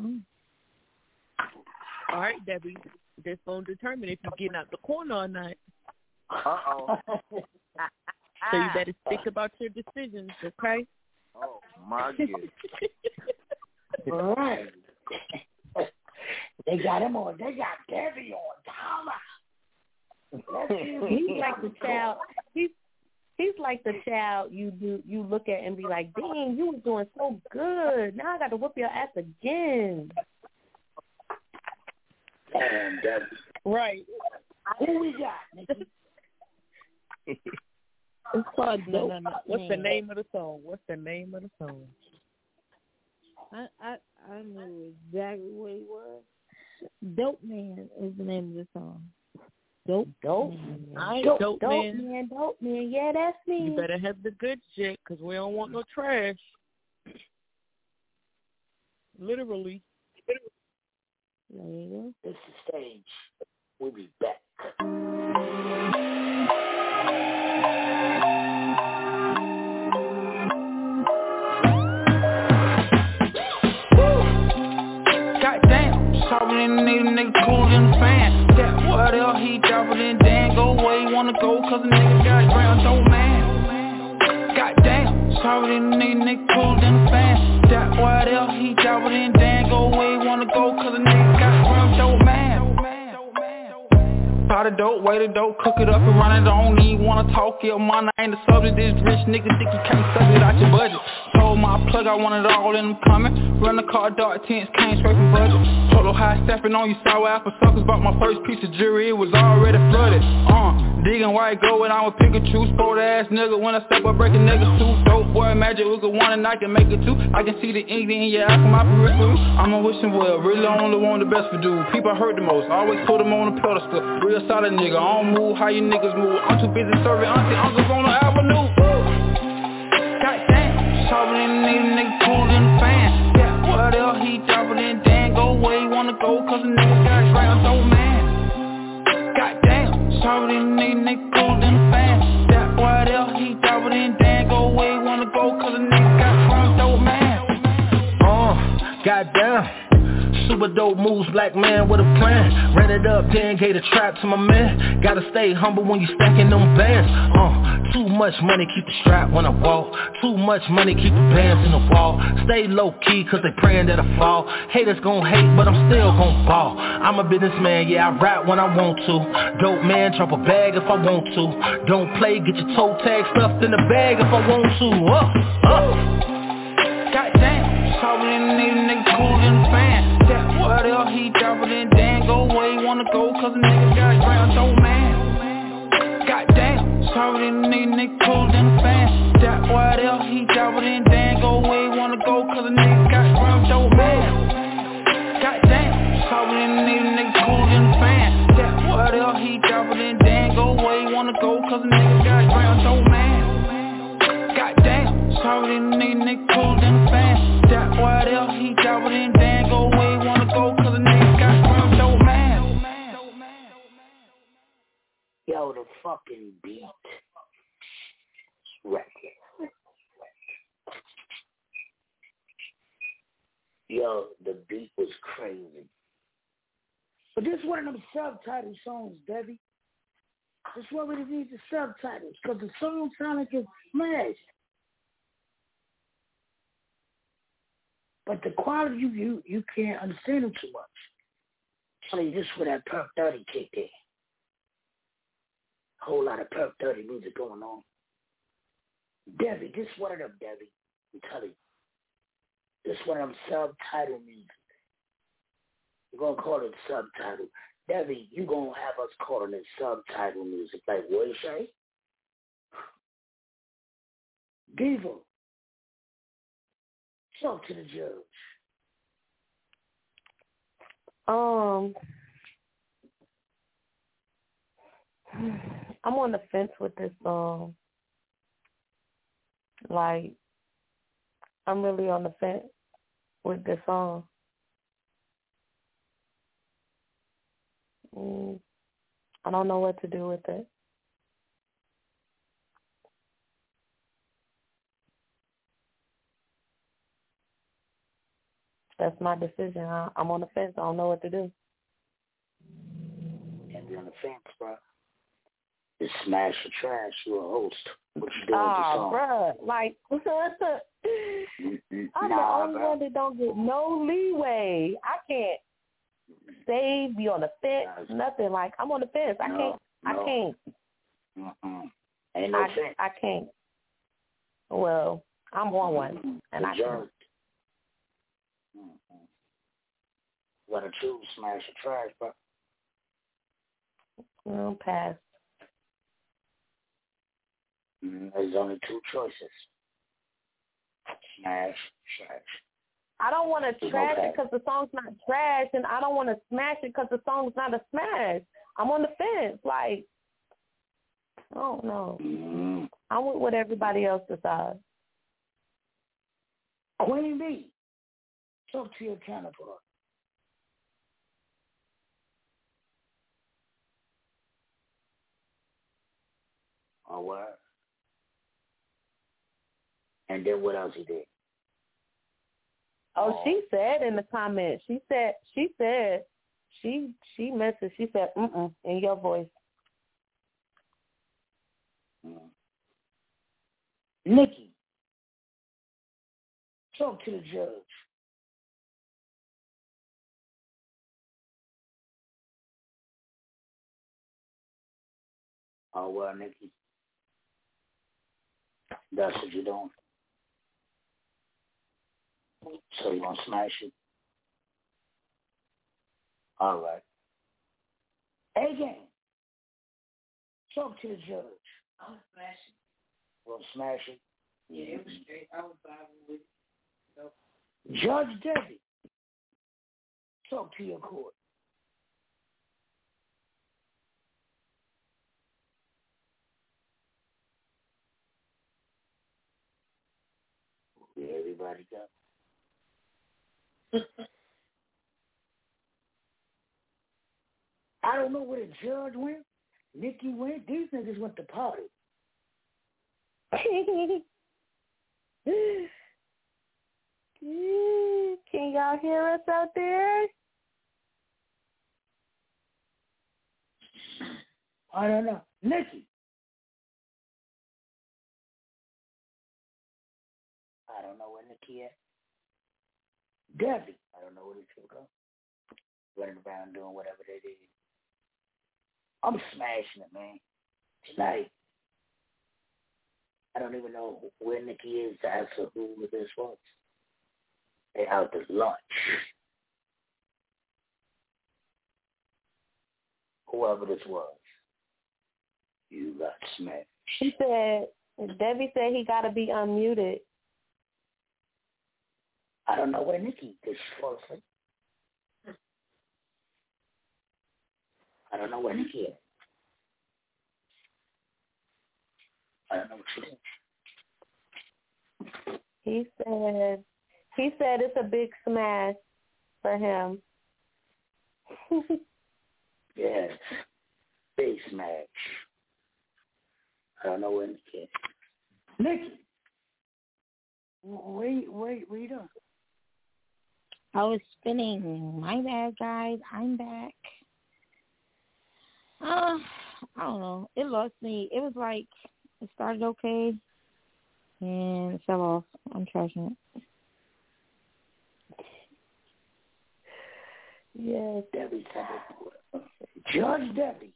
T: All right, Debbie. This gonna determine if you're getting out the corner or not.
M: Uh-oh.
T: So you better think about your decisions, okay?
M: Oh, my goodness.
H: All right. They got him on. They got Debbie on.
K: He's like the child. He's he's like the child you do. You look at and be like, "Dang, you was doing so good. Now I got to whoop your ass again."
H: Damn, Debbie.
T: Right.
H: Who we got, Nikki?
F: It's called
T: no,
F: Dope
T: no, no. What's
F: Man.
T: the name of the song? What's the name of the song?
F: I I I knew exactly what it was. Dope Man is the name of the song. Dope,
K: dope,
F: man.
T: I ain't
K: dope,
T: dope,
K: dope
T: man.
K: man, dope man. Yeah, that's me.
T: You better have the good shit, cause we don't want no trash. Literally.
F: There you go.
H: This is stage. We'll be back.
D: Shopping in the nigga, nigga cool in the fan. That what else he dropping in Dan go where he wanna go cause the nigga got ground so man. Goddamn, shopping in the nigga, nigga cool in the fan. That what else he dropping in Dan go where he wanna go cause the nigga got ground so man. Pot of dope, way the dope, cook it up and run it. I don't even wanna talk, yeah, mine ain't the subject. This rich nigga think you can't suck it out your budget. Told my plug I want it all in them coming. Run the car, dark tints, came straight from budget. Polo high stepping on you, sour apple suckers. Bought my first piece of jewelry, it was already flooded. Uh, digging where I go and I would pick a true sport ass nigga. When I step up, break a nigga too. Dope boy, magic, we could one and I can make it two. I can see the ink in your eye from my periphery. I'm a wishing well, really only want the best for dude. People hurt the most, always put them on the pedestal. Real solid nigga, I don't move how you niggas move. I'm too busy serving auntie uncles on the avenue. Goddamn, shopping in the nigga, nigga cool in the fan. Yeah, what else he dropping in Dan go where he wanna go cause the nigga got ground so man. Goddamn, shopping in the nigga, nigga cool in the fan. Yeah, what else he dropping in Dan go where he wanna go cause the nigga got ground so man.
V: Uh, goddamn. Super dope moves, black man with a plan. Ran it up, then gave a trap to my man. Gotta stay humble when you stacking them bands. Uh, too much money, keep the strap when I walk. Too much money, keep the bands in the wall. Stay low key, cause they praying that I fall. Haters gon' hate, but I'm still gon' ball. I'm a businessman, yeah, I rap when I want to. Dope man, drop a bag if I want to. Don't play, get your toe tag stuffed in the bag if I want to. Uh, uh.
D: Goddamn, shopping in the nigga, nigga cool in the fan. That what else he dropping in Dan go where he wanna go cause the nigga got ground so man. Goddamn, shopping in the nigga, nigga cool in the fan. That what else he dropping in Dan go where he wanna go cause the nigga got ground so man. Goddamn, shopping in the nigga, nigga cool in the fan. That what else he nigga got ground, so man. Goddamn, sorry, them nigga, nigga cool than a fan. That what else he doubled in, Dan go where he wanna go, cause a nigga got ground, so man.
H: Yo, the fucking beat. Record. Yo, the beat was crazy. But this is one of them subtitle songs, Debbie. This is why we need the subtitles, because the song sound like it's smashed. But the quality, you you, you can't understand it too much. Tell you, this is where that Perk thirty kicked in. Whole lot of Perk thirty music going on. Debbie, this is one of them, Debbie. I'm telling you. This is one of them subtitle music. We're going to call it subtitle. Debbie, you're going to have us calling it subtitle music. Like, what you say? Diva, talk to the judge.
K: Um, I'm on the fence with this song. Like, I'm really on the fence with this song. Mm, I don't know what to do with it. That's my decision. I, I'm on the fence. I don't know what to do.
H: Can't be on the fence, bro. It's smash or trash. You're a host. What you doing
K: Ah,
H: with the song?
K: bruh. Like, I'm
H: nah,
K: the only
H: bro.
K: one that don't get no leeway. I can't say, be on the fence, nothing. Like, I'm on the fence. I
H: No,
K: can't.
H: no.
K: I can't.
H: Mm-mm. Ain't no
K: I,
H: fence.
K: I can't. Well, I'm on one,
H: Mm-mm.
K: and
H: The
K: I
H: judge.
K: can't.
H: Mm-mm. What a choose, smash or trash, bro.
K: No, pass.
H: Mm, there's only two choices. Smash, trash.
K: I don't want to
H: There's
K: trash
H: no
K: it because the song's not trash, and I don't want to smash it because the song's not a smash. I'm on the fence. Like, I don't know.
H: Mm-hmm.
K: I'm with what everybody else decides.
H: Queen B, talk to your counterpart. Oh, what? And then what else he did?
K: Oh, she said in the comments. She said. She said. She she messaged. She said, "Mm-mm," in your voice.
H: Mm. Nikki, talk to the judge. Oh, well, Nikki, that's what you're doing. So you gonna smash it? All right. Again, talk to the judge.
G: I was smashing.
H: Gonna smash it?
G: Yeah, it was straight. I was vibing with it. So.
H: Judge Debbie, talk to your court. Where everybody go? I don't know where the judge went. Nikki went. These niggas went to party.
K: Can y'all hear us out there?
H: I don't know. Nikki. I don't know where Nikki at. Debbie. I don't know where these people go. Running around doing whatever they did. I'm smashing it, man. Tonight. I don't even know where Nikki is to ask her who this was. They out to lunch. Whoever this was. You got smacked.
K: She said, Debbie said he got to be unmuted.
H: I don't know where Nikki is. She fall asleep. I don't know where Nikki is. I don't know what you mean.
K: He said, he said it's a big smash for him.
H: Yes, big smash. I don't know when to get. Nikki, wait, wait, wait up.
F: I was spinning. My bad, guys. I'm back. Uh, I don't know. It lost me. It was like, it started okay, and it fell off. I'm trashing it.
H: Yeah, Debbie said it. Judge Debbie.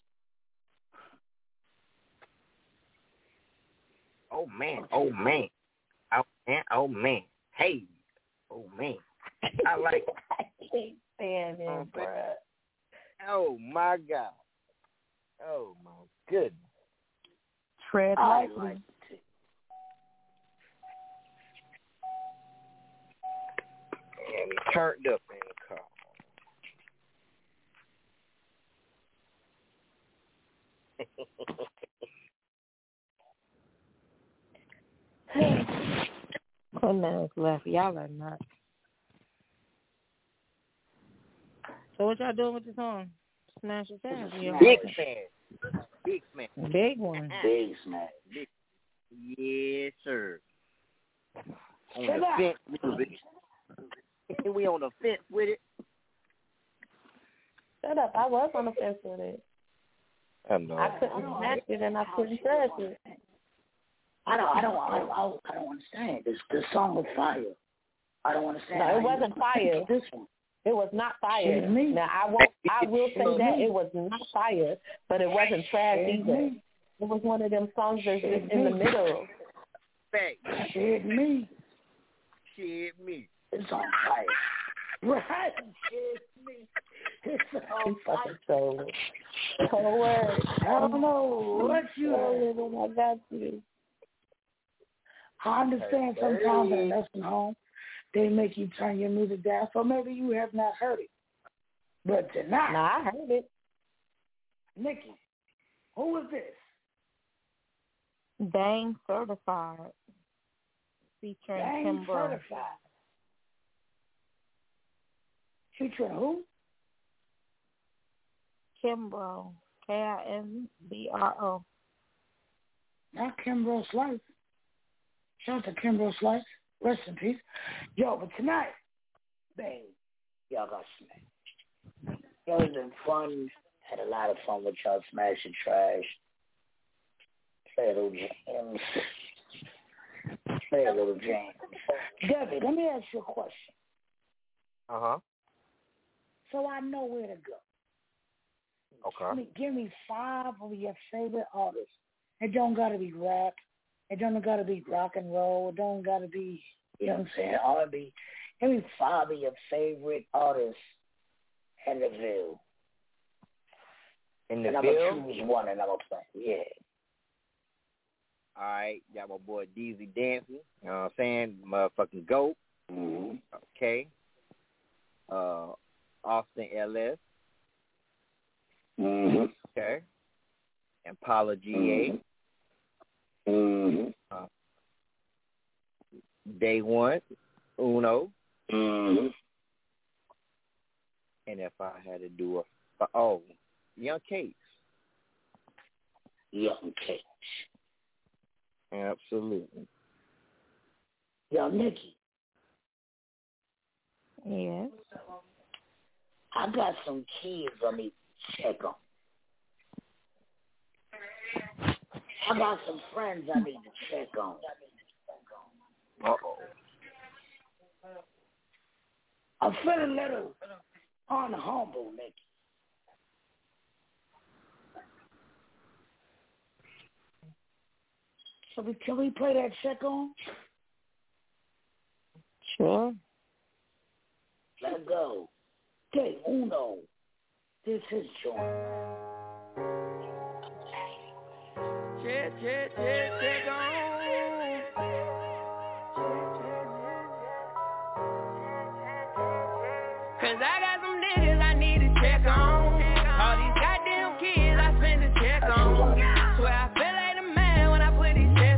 C: Oh, man. Oh, man. Oh, man. Oh, man. Hey. Oh, man. I like it.
K: I can't stand him,
C: oh,
K: bruh.
C: Oh, my God. Oh, my goodness.
K: Tread
H: I
K: lightly.
H: like it.
C: And he turned up in the car.
F: One minute left. Y'all are nuts. So what y'all doing with the song? Smash it down.
C: Big smash. Big smash.
F: Big one.
H: Big smash.
C: Big. Yes, sir. On
H: Shut
C: the
H: up.
C: fence with it. We on the fence with it.
K: Shut up. I was on the fence with it.
C: I know.
K: I couldn't smash it and I couldn't touch it.
H: I don't, I don't, I don't, I don't, I don't understand. This, this song was fire. I don't understand.
K: No, it wasn't fire.
H: This one.
K: It was not fire.
H: Shit, me.
K: Now I won't. I will say that it was not fire, but it wasn't trash
H: Shit,
K: either.
H: me.
K: It was one of them songs that's
H: Shit,
K: just in the
H: me.
K: middle.
C: Fact.
H: Shit, me.
C: Shit, me.
H: It's on fire. Right. Shit, me. It's on fire.
K: Fucking soul. Cold word.
H: I don't know what you.
K: I got you.
H: I understand sometimes in nursing home they make you turn your music down, so maybe you have not heard it. But tonight,
K: no, I heard it.
H: Nikki, who is this?
F: Dang Certified. Featuring
H: Dang
F: Kimbro.
H: Certified. Featuring who?
F: Kimbro. K I M B R O.
H: Not Kimbro Slice. Shout out to Kimbro Slice. Rest in peace. Yo, but tonight, bang, y'all got smashed. Yo, it's been fun. Had a lot of fun with y'all smashing trash. Play a little jams. Play a little jams. Debbie, let me ask you a question.
C: Uh-huh.
H: So I know where to go.
C: Okay.
H: Give me, give me five of your favorite artists. It don't got to be rap. It don't got to be rock and roll. It don't got to be, you know what I'm saying, R and B. Give me five of your favorite artists in the Ville.
C: In the
H: and I'm
C: Ville?
H: going to choose one and I'm going to play. Yeah.
C: All right. Got my boy Deezy Dancing. You know what I'm saying? Motherfucking GOAT.
H: Mm-hmm.
C: Okay. Uh, Austin L S.
H: Mm-hmm.
C: Okay. Impala G A.
H: Mm-hmm. Mm-hmm.
C: Uh, Day One, Uno.
H: Mm-hmm.
C: And if I had to do a, oh, Young Cakes.
H: Young Cakes.
C: Absolutely.
H: Yo, Nikki.
F: Yes.
H: I got some kids I need to check on. I got some friends I need to check on.
C: Uh-oh.
H: I'm feeling a little unhumble, Nikki. So we, can we play that check on?
F: Sure.
H: Let's go. Okay, Uno. This is joint.
B: Check, check, check, check on. Cause I got some niggas I need to check on. All these goddamn kids I spend to check on. Swear I feel like the man when I put these checks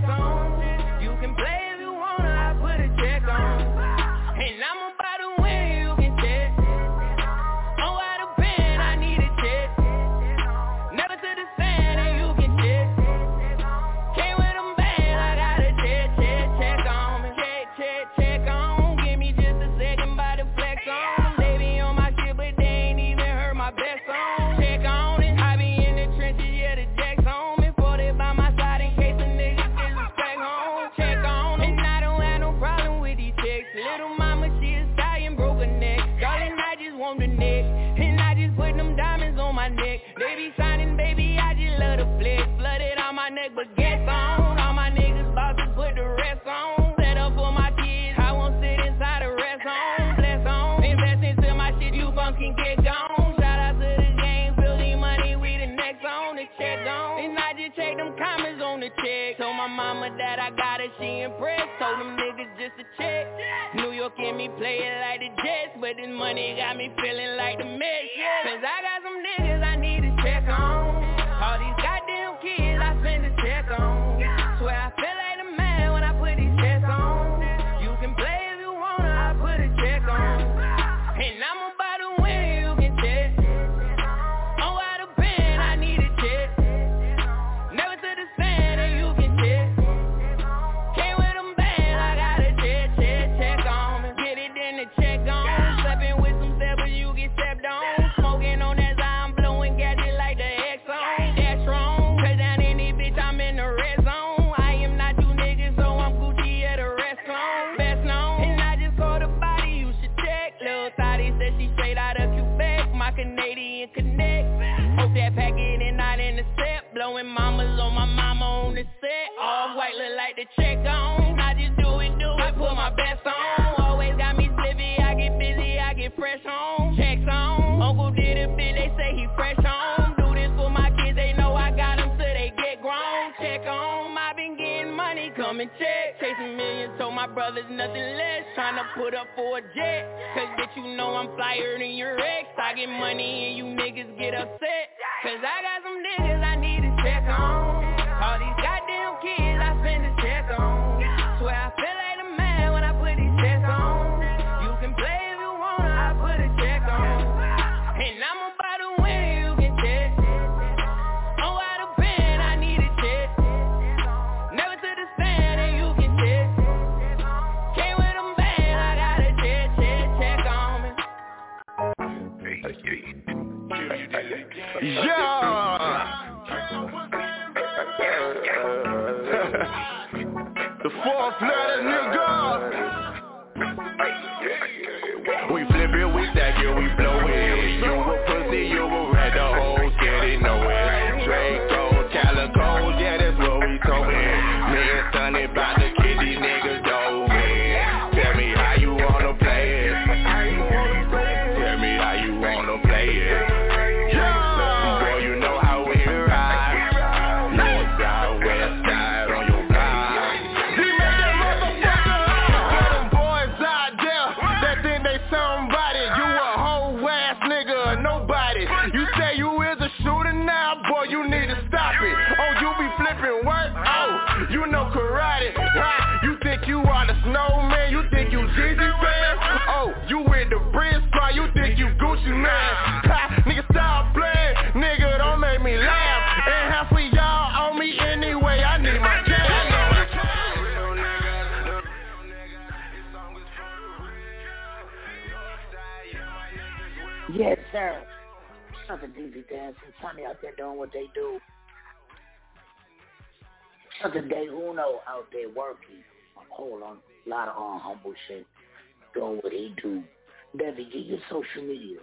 I: rest on. All my niggas about to put the rest on. Set up for my kids, I won't sit inside the rest on. Bless on, invest into my shit, you bunk can get gone. Shout out to the game, building money, we the next on the check on. And I just check them comments on the check. Told my mama that I got her, she impressed. Told them niggas just a check. New York and me play it like the Jets, but this money got me feeling like the Mets. Cause I got some niggas I need to check on. All these goddamn kids I spend a check on. Swear I feel like the man when I put these checks on. You can play if you wanna, I put a check on. And I'm about to win, you can check. Oh, out of pen, I need a check. Never to the stand and you can check. Came with them band, I got a check, check, check on me. Get it in the check on. Stepping with some steppers, you get stepped on. Smoking on that I'm blowing gadget like the Exxon. That's wrong, cause down in this bitch I'm in the red zone. I am not you niggas, so I'm Gucci at a restaurant. Best known, and I just called a body, you should check. Lil' Toddy said she straight out of Quebec, my Canadian connect. Hope that packet and not in the set. Blowing mamas on my mama on the set. All white look like the check on. I just do it, do it, put my best on. Always got me slippy, I get busy, I get fresh on. Checks on, Uncle did a bit, they say he fresh on. Do this for my kids, they know I got them till they get grown. Check on, I been getting money, come and check. Chasing millions, told my brothers nothing less. Tryna put up for a jet, cause bitch you know I'm flyer than your ex. I get money and you niggas get upset, cause I got some niggas I need to check on. All these goddamn kids I spend a check on. Swear I feel like the man when I put these checks on. You can play if you wanna, I put a check on. And I'm about to win, you can check. Oh, out of pen, I need a check. Never to the stand and you can check. Came with them band, I got a check, check, check on me.
N: Yeah. The fourth letter, nigga. We flip it, we stack it, we blow it. You a pussy, you a rat, the whole city know it. Draco, Calico, yeah, that's what we told me. Me and Sonny about to kill these niggas over. Tell me how you wanna play it. Tell me how you wanna play it. Boy, you know how we ride. North side, west side on your block. We make that motherfucker up for them boys out there that think they somebody. You a whole ass nigga or nobody. You say you is a shooter now, boy, you need to stop it. Oh, you be flipping work? Oh, you know karate. Huh? You think you are the snowman? You think you Jeezy fan? Oh, you with the Bridge Squad? You think you Gucci man? Ha, nigga, stop playing. Nigga, don't make me laugh. And half of y'all on me anyway. I need my cash.
H: Yes, sir. Shout out to D J Dance and Sonny out there doing what they do. Shout out to Day Uno out there working. Hold on. A lot of on humble shit. Doing what he do. Debbie, give your social media.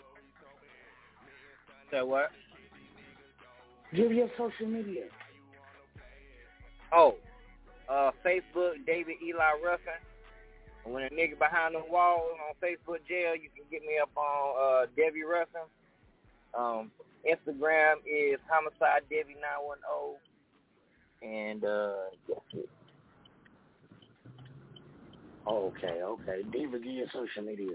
M: Say what?
H: Give your social media.
M: Oh, uh, Facebook, David Eli Ruffin. When a nigga behind the wall on Facebook jail, you can get me up on uh, Debbie Ruffin. Um, Instagram is Homicide Debbie nine one zero. And uh, that's it.
H: Okay, okay. Diva, give your social media.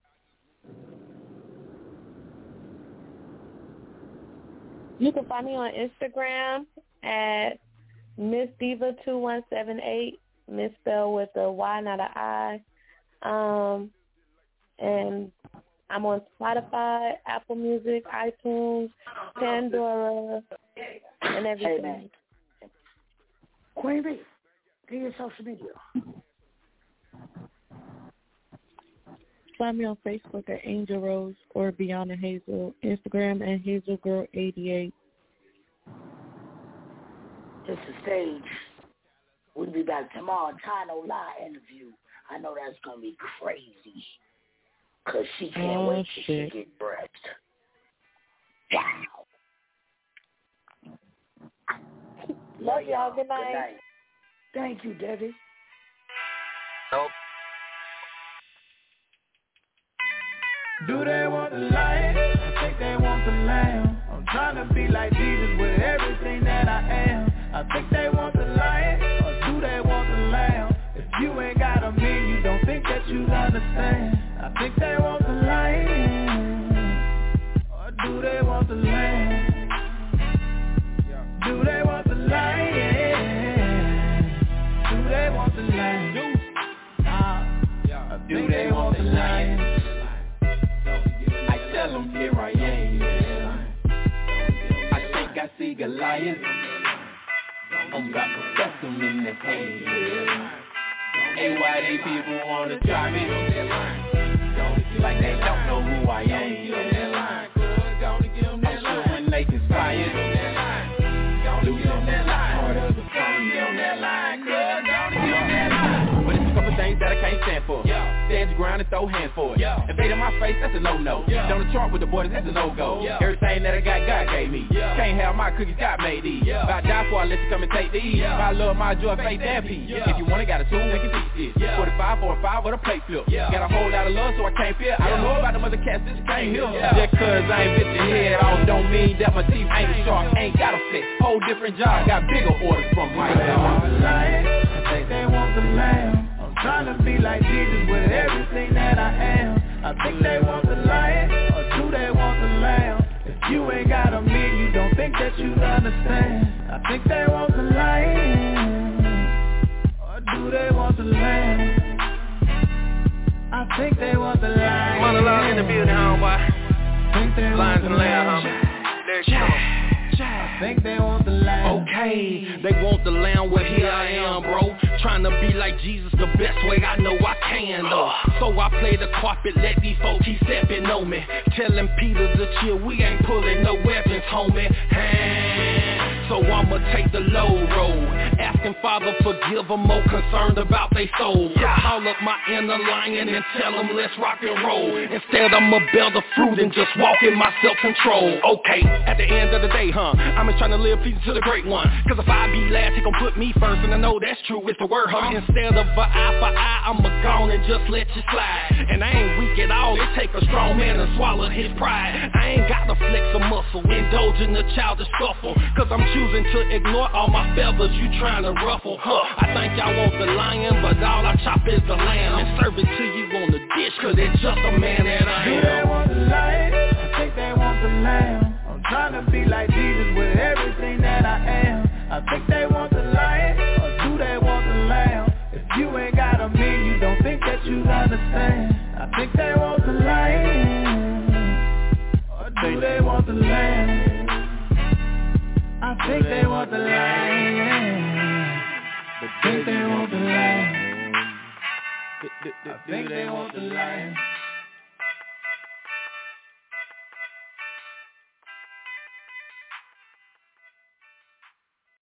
K: You can find me on Instagram at Miss Diva two one seven eight, misspelled with a Y, not a I. Um, and I'm on Spotify, Apple Music, iTunes, Pandora, and everything.
H: Hey, man. Queen B, give your social media.
T: Find me on Facebook at Angel Rose or Beyond Hazel. Instagram at Hazel Girl eighty-eight.
H: It's the stage. We'll be back tomorrow. Tino Live interview. I know that's gonna be crazy. Cause she can't
T: oh,
H: wait till
T: shit.
H: she get breast. Wow.
K: Love y'all. Good night.
H: Good night. Thank you, Debbie.
U: Nope.
N: Do they want the lion? I think they want the lamb. I'm trying to be like Jesus with everything that I am. I think they want the lion, or do they want the lamb? If you ain't got a mean, you don't think that you understand. I think they want the lion, or do they want the lamb? Do they want the lion? Do they want the lamb? Or do they want the lion? I tell them here I am. I think I see Goliath. I'm about to bust them in the head. Hey, why they people wanna try me? Like they don't know who I am. I'm sure when they conspire, lose on that line. Part of the phony on that line, girl, don't get on that line. But it's a couple things that I can't stand for. Stand your ground and throw hands for it. Invade in my face, that's a no-no. Down the chart with the boys, that's a no-go. Everything that I got, God gave me. Can't have my cookies, God made these. If I die for, I let you come and take these. My love, my joy, faith, and peace. If you want it, got a tool, we can teach this. forty-five, four, five with a plate flip. Got a whole lot of love, so I can't fear. I don't know about them other cats, this can't hear. Just cause I ain't bit your head off, don't mean that my teeth ain't sharp. Ain't got a flex, whole different job, got bigger orders from right now. I think they want the lamb. I'm trying to be like Jesus with everything that I am. I think they want the lion, or do they want the lamb? If you ain't got a mean, you don't think that you understand. I think they want the lion, or do they want the lamb? I think they want the lion.
U: Monologue in the building, homeboy.
N: Think they
U: Lions
N: want
U: and
N: the
U: lamb,
N: lamb.
U: homie. There you go.
N: I think they want the lamb.
V: Okay, they want the lamb, well here I am, bro. Trying to be like Jesus the best way I know I can, though. So I play the carpet, let these folks keep stepping on me. Telling Peter to chill, we ain't pulling no weapons, homie. Hey, so I'ma take the low road. Asking Father forgive them, more concerned about they soul. Call up my inner lion and tell them let's rock and roll. Instead I'ma bear the fruit and just walk in my self-control. Okay, at the end of the day, huh, I'm just trying to live pleasing to the great one. Cause if I be last, he gon' put me first, and I know that's true, it's the word, huh? Instead of a eye for eye, I'ma gone and just let you slide. And I ain't weak at all, it take a strong man to swallow his pride. I ain't got to flex a muscle, indulge in the childish scuffle. Cause I'm choosing to ignore all my feathers you trying to ruffle, huh? I think y'all want the lion, but all I chop is the lamb. And serve it to you on the dish, cause it's just a man that I am.
N: Do they want the lion? I think they want the lamb. I'm trying to be like Jesus with everything that I am. I think they want the lion, or do they want the lamb? If you ain't got a mean, you don't think that you understand. I think they want the lion, or do they want the lamb? I think they want the lion, I think they want the lamb. I think they want the lion.